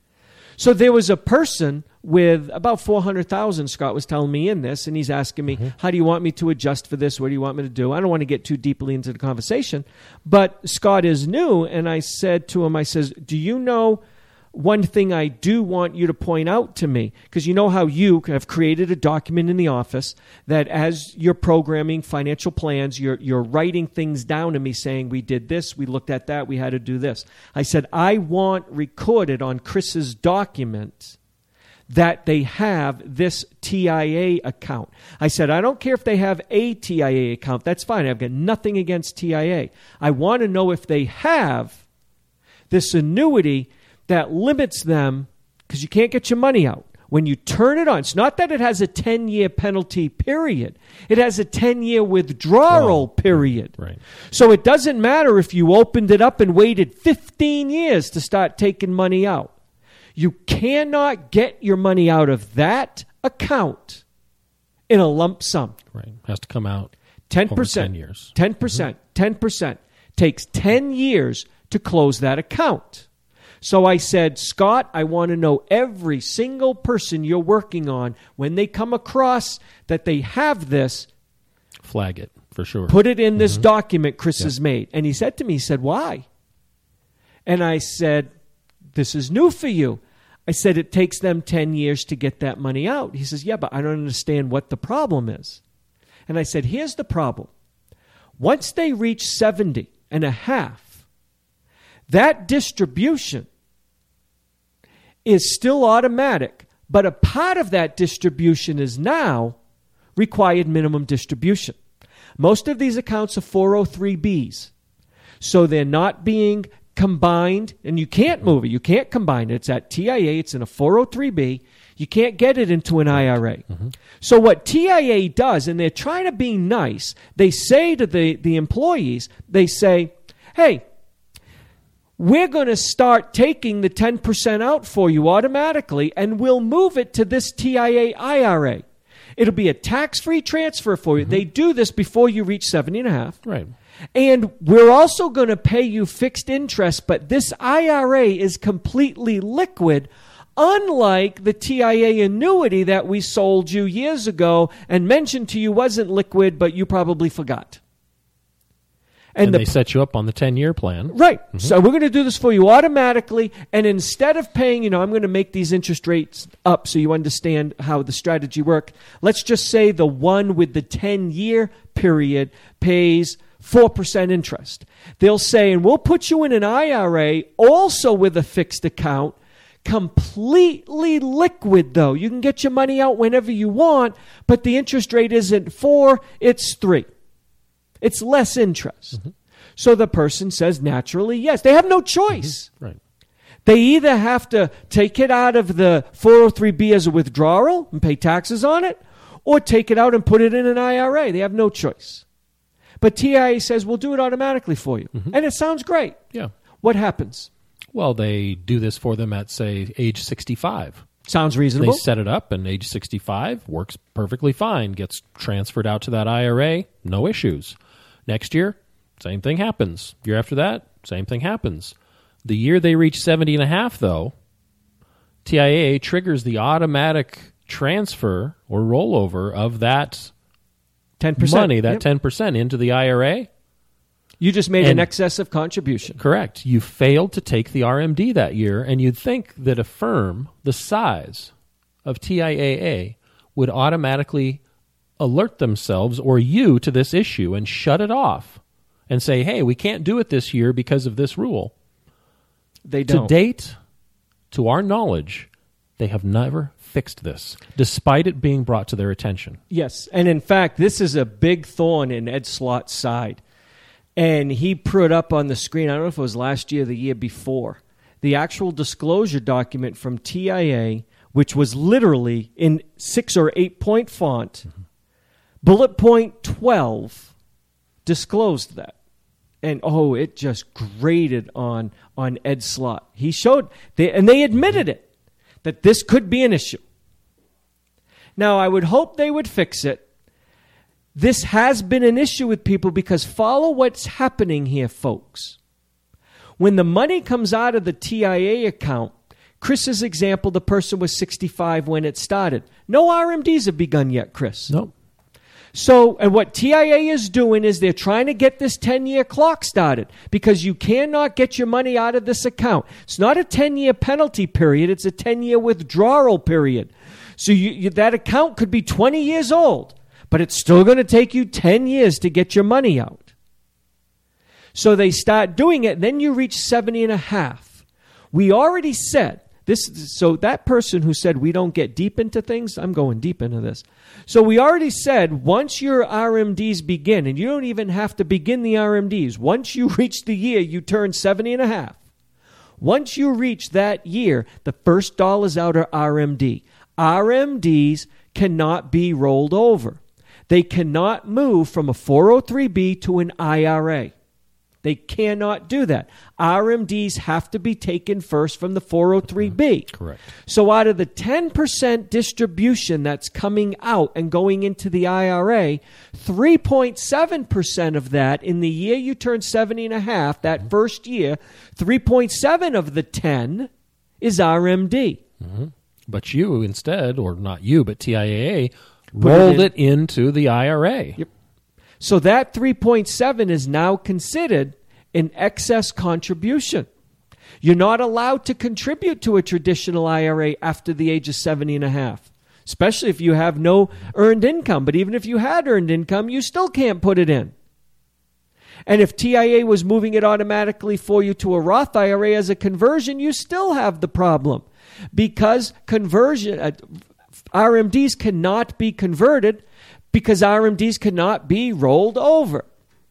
C: So there was a person with about four hundred thousand, Scott was telling me in this, and he's asking me, mm-hmm. how do you want me to adjust for this? What do you want me to do? I don't want to get too deeply into the conversation, but Scott is new, and I said to him, I says, do you know one thing I do want you to point out to me, because you know how you have created a document in the office that as you're programming financial plans, you're, you're writing things down to me saying, we did this, we looked at that, we had to do this. I said, I want recorded on Chris's document that they have this T I A account. I said, I don't care if they have a T I A account. That's fine. I've got nothing against T I A. I want to know if they have this annuity that limits them, because you can't get your money out. When you turn it on, it's not that it has a ten-year penalty period. It has a ten-year withdrawal oh, period.
B: Right.
C: So it doesn't matter if you opened it up and waited fifteen years to start taking money out. You cannot get your money out of that account in a lump sum.
B: Right. It has to come out
C: ten percent.
B: over ten years.
C: ten percent. Mm-hmm. ten percent. Takes ten years to close that account. So I said, Scott, I want to know every single person you're working on, when they come across that they have this,
B: flag it for sure.
C: Put it in this
B: Mm-hmm.
C: document Chris
B: Yep.
C: has made. And he said to me, he said, why? And I said, this is new for you. I said, it takes them ten years to get that money out. He says, yeah, but I don't understand what the problem is. And I said, here's the problem. Once they reach seventy and a half, that distribution is still automatic, but a part of that distribution is now required minimum distribution. Most of these accounts are four oh three B's, so they're not being combined, and you can't move it. You can't combine it. It's at T I A. It's in a four oh three B. You can't get it into an I R A. Mm-hmm. So what T I A does, and they're trying to be nice, they say to the, the employees, they say, hey, we're going to start taking the ten percent out for you automatically, and we'll move it to this T I A I R A. It'll be a tax-free transfer for you. Mm-hmm. They do this before you reach seventy and a half.
B: Right.
C: And we're also going to pay you fixed interest, but this I R A is completely liquid, unlike the T I A annuity that we sold you years ago and mentioned to you wasn't liquid, but you probably forgot.
B: And, and the, they set you up on the ten-year plan.
C: Right.
B: Mm-hmm.
C: So we're going to do this for you automatically. And instead of paying, you know, I'm going to make these interest rates up so you understand how the strategy works. Let's just say the one with the ten-year period pays four percent interest. They'll say, and we'll put you in an I R A also with a fixed account, completely liquid, though. You can get your money out whenever you want, but the interest rate isn't four, it's three. It's less interest. Mm-hmm. So the person says naturally, yes. They have no choice.
B: Mm-hmm. Right.
C: They either have to take it out of the four oh three B as a withdrawal and pay taxes on it, or take it out and put it in an I R A. They have no choice. But T I A says, we'll do it automatically for you. Mm-hmm. And it sounds great.
B: Yeah.
C: What happens?
B: Well, they do this for them at, say, age sixty-five.
C: Sounds reasonable.
B: They set it up, and age sixty-five works perfectly fine. Gets transferred out to that I R A, no issues. Next year, same thing happens. Year after that, same thing happens. The year they reach seventy and a half, though, T I A triggers the automatic transfer or rollover of that
C: ten percent
B: money, that
C: yep.
B: ten percent into the I R A.
C: You just made
B: And-
C: an excessive contribution.
B: Correct. You failed to take the R M D that year, and you'd think that a firm the size of T I A A would automatically alert themselves or you to this issue and shut it off and say, hey, we can't do it this year because of this rule.
C: They don't.
B: To date, to our knowledge, they have never fixed this, despite it being brought to their attention.
C: Yes, and in fact, this is a big thorn in Ed Slott's side. And he put up on the screen, I don't know if it was last year or the year before, the actual disclosure document from T I A, which was literally in six or eight point font. Mm-hmm. Bullet point twelve disclosed that. And, oh, it just grated on, on Ed Slott. He showed, they, and they admitted it, that this could be an issue. Now, I would hope they would fix it. This has been an issue with people because follow what's happening here, folks. When the money comes out of the T I A account, Chris's example, the person was sixty-five when it started. No R M Ds have begun yet, Chris.
B: Nope.
C: So, and what T I A is doing is they're trying to get this ten-year clock started because you cannot get your money out of this account. It's not a ten-year penalty period. It's a ten-year withdrawal period. So you, you, that account could be twenty years old, but it's still going to take you ten years to get your money out. So they start doing it. Then you reach seventy and a half. We already said this. So that person who said we don't get deep into things, I'm going deep into this. So we already said once your R M Ds begin, and you don't even have to begin the R M Ds. Once you reach the year, you turn seventy and a half. Once you reach that year, the first dollars out are R M D. R M Ds cannot be rolled over. They cannot move from a four oh three B to an I R A. They cannot do that. R M Ds have to be taken first from the four oh three B.
B: Correct.
C: So out of the ten percent distribution that's coming out and going into the I R A, three point seven percent of that in the year you turn seventy and a half, that mm-hmm. first year, three point seven of the ten is R M D.
B: Mm-hmm. But you instead, or not you, but T I A A, rolled it, in. it into the I R A.
C: Yep. So that three point seven is now considered an excess contribution. You're not allowed to contribute to a traditional I R A after the age of seventy and a half, especially if you have no earned income. But even if you had earned income, you still can't put it in. And if T I A was moving it automatically for you to a Roth I R A as a conversion, you still have the problem. Because conversion, uh, R M Ds cannot be converted because R M Ds cannot be rolled over.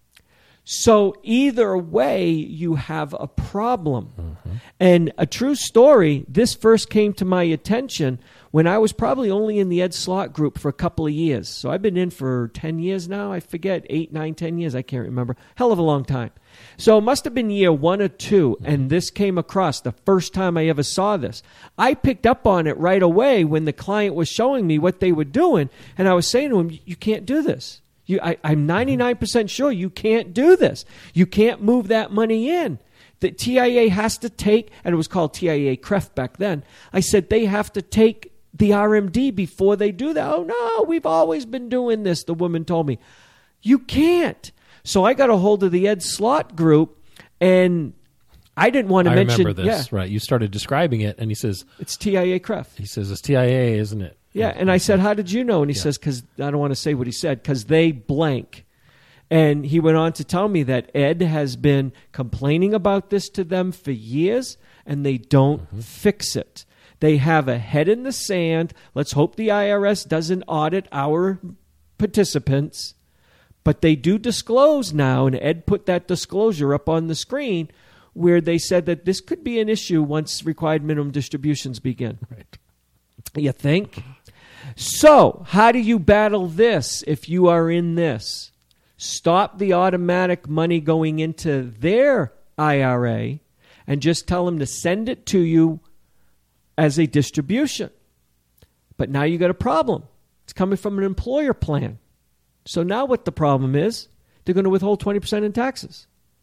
C: So either way, you have a problem. Mm-hmm. And a true story, this first came to my attention when I was probably only in the Ed Slott group for a couple of years. So I've been in for ten years now. I forget, eight, nine, ten years. I can't remember. Hell of a long time. So it must have been year one or two, and this came across the first time I ever saw this. I picked up on it right away when the client was showing me what they were doing, and I was saying to him, you can't do this. You, I, I'm ninety-nine percent sure you can't do this. You can't move that money in. The T I A has to take, and it was called T I A C R E F back then. I said they have to take the R M D before they do that. Oh, no, we've always been doing this, the woman told me. You can't. So I got a hold of the Ed Slott group, and I didn't want to
B: I
C: mention.
B: remember this,
C: yeah,
B: right. You started describing it, and he says...
C: It's T I A C R E F.
B: He says, it's T I A, isn't it?
C: Yeah, and I said, how did you know? And he yeah. says, because I don't want to say what he said, because they blank. And he went on to tell me that Ed has been complaining about this to them for years, and they don't mm-hmm. fix it. They have a head in the sand. Let's hope the I R S doesn't audit our participants. But they do disclose now, and Ed put that disclosure up on the screen, where they said that this could be an issue once required minimum distributions begin.
B: Right.
C: You think? So, how do you battle this if you are in this? Stop the automatic money going into their I R A and just tell them to send it to you as a distribution. But now you got a problem. It's coming from an employer plan. So now what the problem is, they're going to withhold twenty percent in taxes.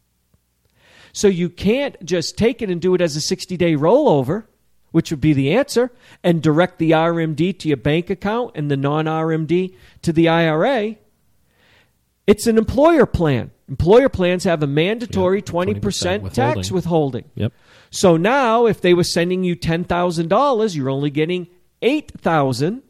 C: So you can't just take it and do it as a sixty-day rollover, which would be the answer, and direct the R M D to your bank account and the non-R M D to the I R A. It's an employer plan. Employer plans have a mandatory yep, twenty percent, twenty percent tax withholding.
B: Yep.
C: So now if they were sending you ten thousand dollars, you're only getting eight thousand dollars.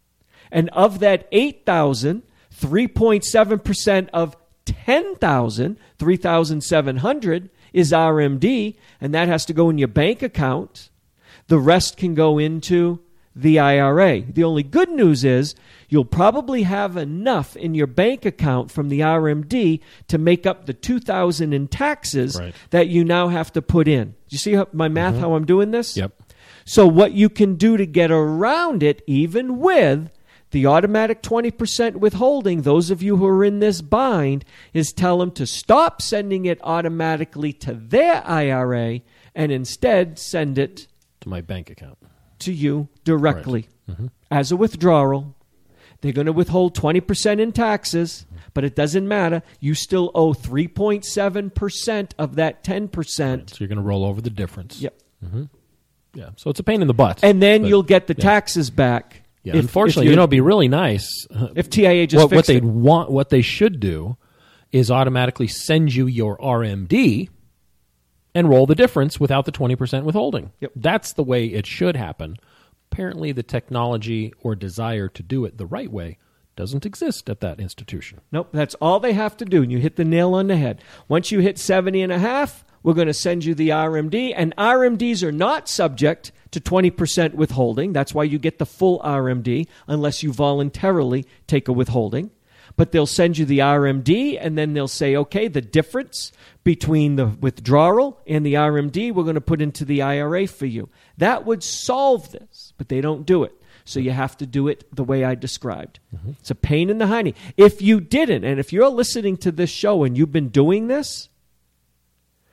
C: And of that eight thousand dollars, three point seven percent of ten thousand dollars, three thousand seven hundred dollars, is R M D, and that has to go in your bank account. The rest can go into the I R A. The only good news is you'll probably have enough in your bank account from the R M D to make up the two thousand dollars in taxes right. that you now have to put in. Do you see how, my math, mm-hmm. how I'm doing this?
B: Yep.
C: So what you can do to get around it, even with the automatic twenty percent withholding, those of you who are in this bind, is tell them to stop sending it automatically to their I R A and instead send it
B: to my bank account.
C: To you directly
B: right. mm-hmm.
C: as a withdrawal. They're going to withhold twenty percent in taxes, but it doesn't matter. You still owe three point seven percent of that ten percent.
B: Right. So you're going to roll over the difference.
C: Yep.
B: Mm-hmm. Yeah. So it's a pain in the butt.
C: And then
B: but,
C: you'll get the
B: yeah.
C: taxes back.
B: Yeah. If, Unfortunately, if you know, it'd be really nice
C: if T I A just
B: what, what they
C: it.
B: want. What they should do is automatically send you your R M D and roll the difference without the twenty percent withholding.
C: Yep.
B: That's the way it should happen. Apparently, the technology or desire to do it the right way doesn't exist at that institution.
C: Nope, that's all they have to do, and you hit the nail on the head. Once you hit seventy and a half, we're going to send you the R M D, and R M Ds are not subject to twenty percent withholding. That's why you get the full R M D, unless you voluntarily take a withholding. But they'll send you the R M D, and then they'll say, okay, the difference between the withdrawal and the R M D, we're going to put into the I R A for you. That would solve this, but they don't do it. So you have to do it the way I described. Mm-hmm. It's a pain in the hiney. If you didn't, and if you're listening to this show and you've been doing this,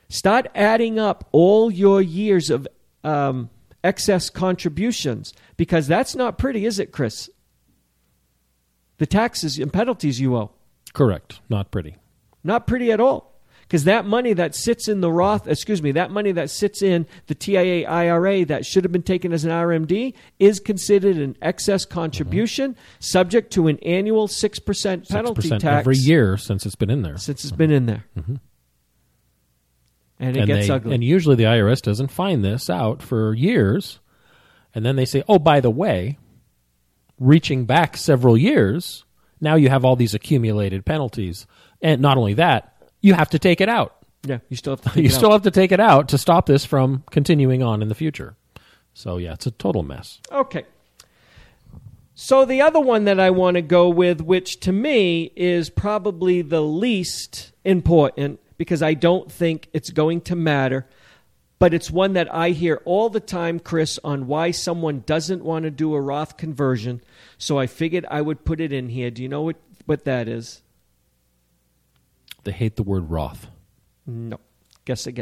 C: Start adding up all your years of um, excess contributions, because that's not pretty, is it, Chris? The taxes and penalties you owe.
B: Correct. Not pretty.
C: Not pretty at all. Because that money that sits in the Roth, excuse me, that money that sits in the T I A I R A that should have been taken as an R M D is considered an excess contribution, mm-hmm. subject to an annual six percent penalty
B: six percent
C: tax.
B: Every year since it's been in there.
C: Since it's
B: mm-hmm.
C: been in there.
B: Mm-hmm.
C: And it
B: and
C: gets
B: they,
C: ugly.
B: And usually the I R S doesn't find this out for years. And then they say, oh, by the way, reaching back several years, now you have all these accumulated penalties. And not only that, you have to take it out.
C: Yeah, you still have to take
B: you
C: it
B: still
C: out.
B: have to take it out to stop this from continuing on in the future. So, yeah, it's a total mess.
C: Okay. So the other one that I want to go with, which to me is probably the least important, because I don't think it's going to matter, but it's one that I hear all the time, Chris, on why someone doesn't want to do a Roth conversion. So I figured I would put it in here. Do you know what, what that is?
B: They hate the word Roth.
C: No. Guess again.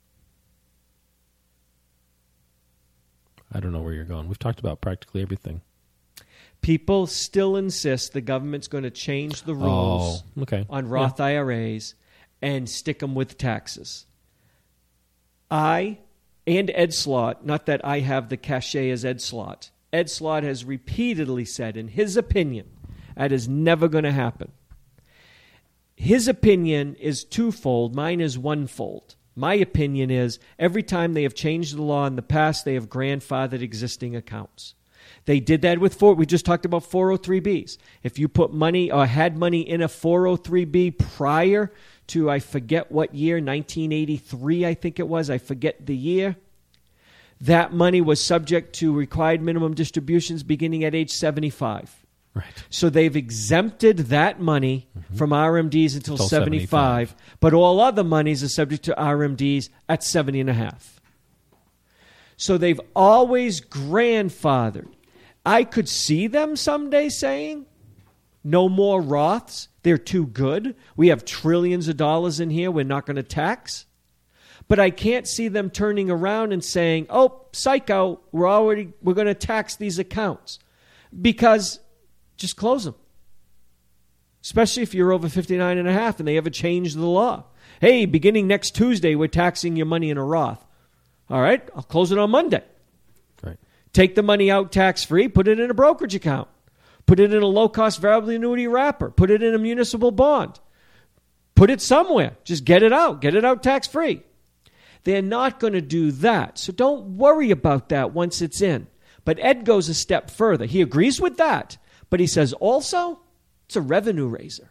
B: I don't know where you're going. We've talked about practically everything.
C: People still insist the government's going to change the rules
B: oh, okay.
C: on Roth
B: yeah.
C: I R As and stick them with taxes. I and Ed Slott, not that I have the cachet as Ed Slott, Ed Slott has repeatedly said, in his opinion, that is never going to happen. His opinion is twofold. Mine is onefold. My opinion is every time they have changed the law in the past, they have grandfathered existing accounts. They did that with four. We just talked about four oh three B's. If you put money or had money in a four oh three B prior to, I forget what year, nineteen eighty-three, I think it was. I forget the year. That money was subject to required minimum distributions beginning at age seventy-five.
B: Right.
C: So they've exempted that money mm-hmm. from R M Ds until, until seventy-five,
B: seventy-five,
C: but all other monies are subject to R M Ds at seventy and a half. So they've always grandfathered. I could see them someday saying, no more Roths. They're too good. We have trillions of dollars in here we're not going to tax. But I can't see them turning around and saying, oh, psycho, we're already we're going to tax these accounts. Because just close them. Especially if you're over fifty-nine and a half and they ever change the law. Hey, beginning next Tuesday, we're taxing your money in a Roth. All right, I'll close it on Monday.
B: Right.
C: Take the money out tax-free, put it in a brokerage account. Put it in a low-cost variable annuity wrapper. Put it in a municipal bond. Put it somewhere. Just get it out. Get it out tax-free. They're not going to do that. So don't worry about that once it's in. But Ed goes a step further. He agrees with that. But he says also, it's a revenue raiser.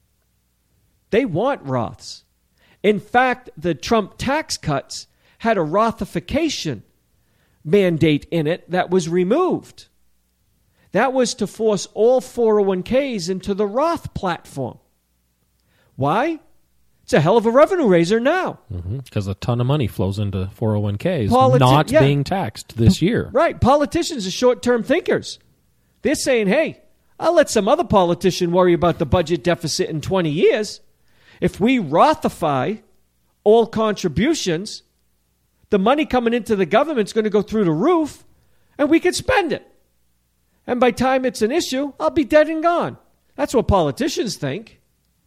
C: They want Roths. In fact, the Trump tax cuts had a Rothification mandate in it that was removed. That was to force all four oh one Ks into the Roth platform. Why? It's a hell of a revenue raiser now.
B: Because mm-hmm. a ton of money flows into four oh one Ks
C: Politi-
B: not
C: yeah.
B: being taxed this year.
C: Right. Politicians are short-term thinkers. They're saying, hey, I'll let some other politician worry about the budget deficit in twenty years. If we Rothify all contributions, the money coming into the government's going to go through the roof, and we could spend it. And by the time it's an issue, I'll be dead and gone. That's what politicians think.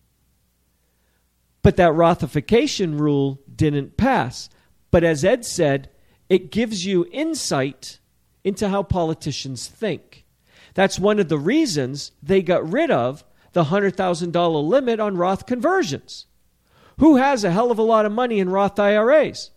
C: But that Rothification rule didn't pass. But as Ed said, it gives you insight into how politicians think. That's one of the reasons they got rid of the one hundred thousand dollars limit on Roth conversions. Who has a hell of a lot of money in Roth I R As?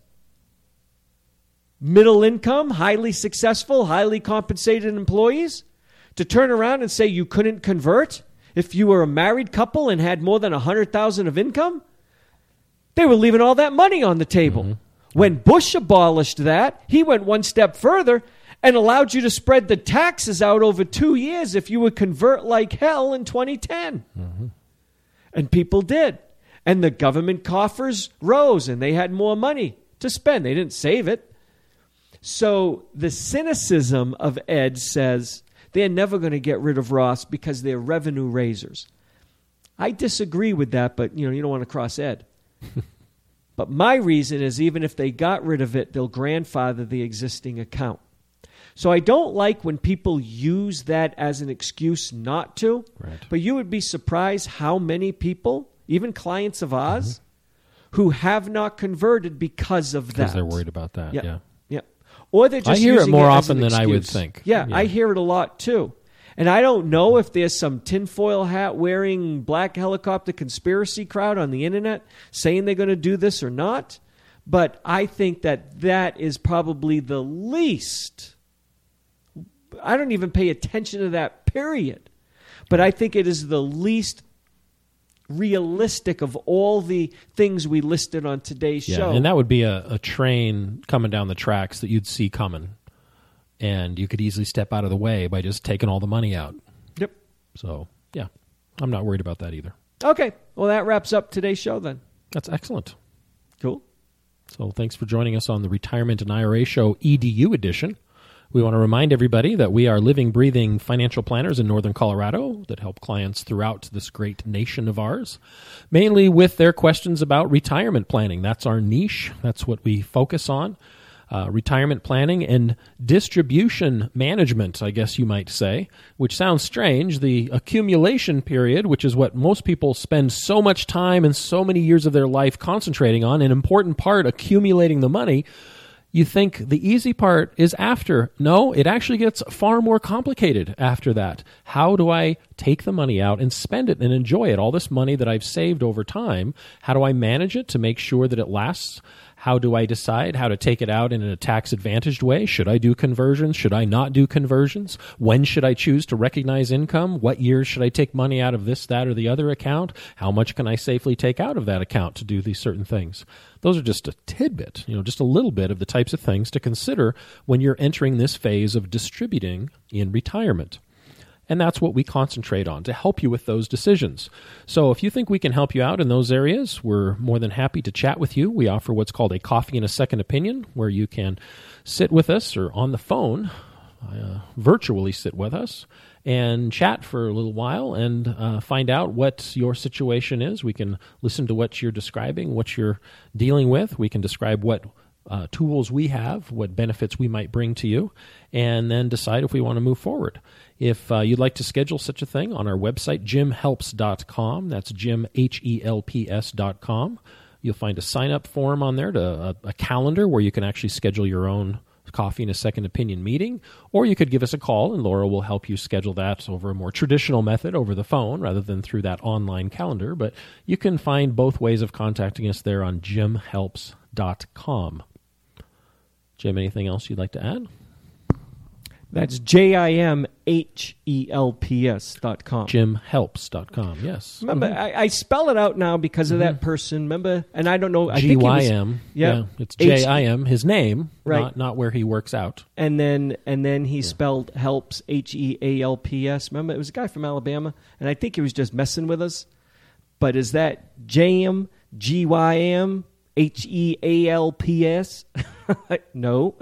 C: Middle income, highly successful, highly compensated employees? To turn around and say you couldn't convert if you were a married couple and had more than one hundred thousand dollars of income? They were leaving all that money on the table. Mm-hmm. When Bush abolished that, he went one step further and allowed you to spread the taxes out over two years if you would convert like hell in twenty ten. Mm-hmm. And people did. And the government coffers rose and they had more money to spend. They didn't save it. So the cynicism of Ed says they're never going to get rid of Roths because they're revenue raisers. I disagree with that, but you know, you don't want to cross Ed. But my reason is even if they got rid of it, they'll grandfather the existing account. So I don't like when people use that as an excuse not to.
B: Right.
C: But you would be surprised how many people, even clients of ours, mm-hmm. who have not converted because of that.
B: Because they're worried about that,
C: yeah.
B: yeah.
C: yeah. Or they're just
B: I hear it
C: using
B: more
C: it as
B: often
C: an
B: than I would
C: excuse.
B: think.
C: Yeah,
B: Yeah.
C: I hear it a lot too. And I don't know if there's some tinfoil hat wearing black helicopter conspiracy crowd on the internet saying they're going to do this or not. But I think that that is probably the least. I don't even pay attention to that, period. But I think it is the least realistic of all the things we listed on today's
B: yeah,
C: show.
B: And that would be a, a train coming down the tracks that you'd see coming. And you could easily step out of the way by just taking all the money out.
C: Yep.
B: So, yeah, I'm not worried about that either.
C: Okay. Well, that wraps up today's show then.
B: That's excellent.
C: Cool.
B: So thanks for joining us on the Retirement and I R A Show E D U edition. We want to remind everybody that we are living, breathing financial planners in Northern Colorado that help clients throughout this great nation of ours, mainly with their questions about retirement planning. That's our niche. That's what we focus on. Uh, retirement planning and distribution management, I guess you might say, which sounds strange. The accumulation period, which is what most people spend so much time and so many years of their life concentrating on, an important part, accumulating the money. You think the easy part is after. No, it actually gets far more complicated after that. How do I take the money out and spend it and enjoy it? All this money that I've saved over time, how do I manage it to make sure that it lasts? How do I decide how to take it out in a tax-advantaged way? Should I do conversions? Should I not do conversions? When should I choose to recognize income? What years should I take money out of this, that, or the other account? How much can I safely take out of that account to do these certain things? Those are just a tidbit, you know, just a little bit of the types of things to consider when you're entering this phase of distributing in retirement. And that's what we concentrate on, to help you with those decisions. So if you think we can help you out in those areas, we're more than happy to chat with you. We offer what's called a coffee and a second opinion, where you can sit with us or on the phone, uh, virtually sit with us, and chat for a little while and uh, find out what your situation is. We can listen to what you're describing, what you're dealing with. We can describe what uh, tools we have, what benefits we might bring to you, and then decide if we want to move forward. If uh, you'd like to schedule such a thing on our website, jim helps dot com, that's Jim, H E L P S dot com, you'll find a sign-up form on there, to a, a calendar where you can actually schedule your own coffee and a second opinion meeting, or you could give us a call and Laura will help you schedule that over a more traditional method over the phone rather than through that online calendar. But you can find both ways of contacting us there on jim helps dot com. Jim, anything else you'd like to add?
C: That's J I M H E L P S dot com.
B: jim helps dot com, yes.
C: Remember,
B: mm-hmm.
C: I, I spell it out now because of
B: mm-hmm.
C: that person. Remember, and I don't know. I
B: G Y M.
C: think he was,
B: yeah. yeah. It's J I M, his name,
C: right.
B: not, not where he works out.
C: And then and then he yeah. spelled helps, H E A L P S. Remember, it was a guy from Alabama, and I think he was just messing with us. But is that J M, G Y M, H E A L P S? No.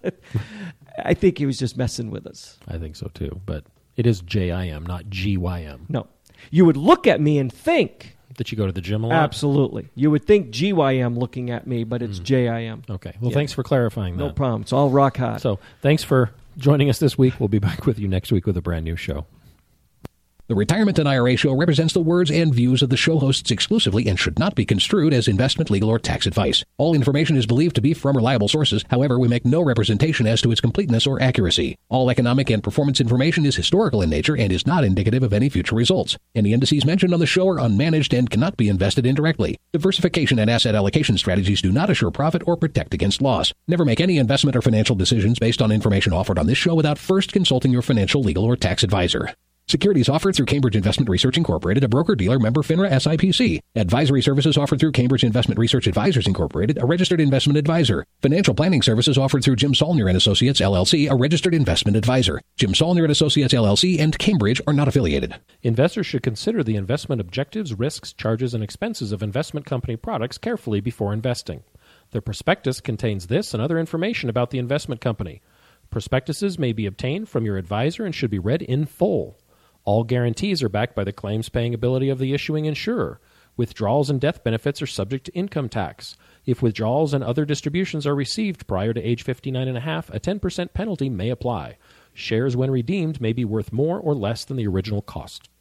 C: I think he was just messing with us.
B: I think so too, but it is J I M, not G Y M.
C: No. You would look at me and think
B: that you go to the gym a lot?
C: Absolutely. You would think G Y M looking at me, but it's mm. J I M.
B: Okay. Well,
C: yeah.
B: thanks for clarifying that.
C: No problem. It's all rock hard.
B: So thanks for joining us this week. We'll be back with you next week with a brand new show.
A: The Retirement and I R A Show represents the words and views of the show hosts exclusively and should not be construed as investment, legal, or tax advice. All information is believed to be from reliable sources. However, we make no representation as to its completeness or accuracy. All economic and performance information is historical in nature and is not indicative of any future results. Any indices mentioned on the show are unmanaged and cannot be invested indirectly. Diversification and asset allocation strategies do not assure profit or protect against loss. Never make any investment or financial decisions based on information offered on this show without first consulting your financial, legal, or tax advisor. Securities offered through Cambridge Investment Research Incorporated, a broker-dealer member FINRA S I P C. Advisory services offered through Cambridge Investment Research Advisors Incorporated, a registered investment advisor. Financial planning services offered through Jim Saulnier and Associates, L L C, a registered investment advisor. Jim Saulnier and Associates, L L C, and Cambridge are not affiliated.
B: Investors should consider the investment objectives, risks, charges, and expenses of investment company products carefully before investing. The prospectus contains this and other information about the investment company. Prospectuses may be obtained from your advisor and should be read in full. All guarantees are backed by the claims-paying ability of the issuing insurer. Withdrawals and death benefits are subject to income tax. If withdrawals and other distributions are received prior to age fifty-nine and a half, a ten percent penalty may apply. Shares when redeemed may be worth more or less than the original cost.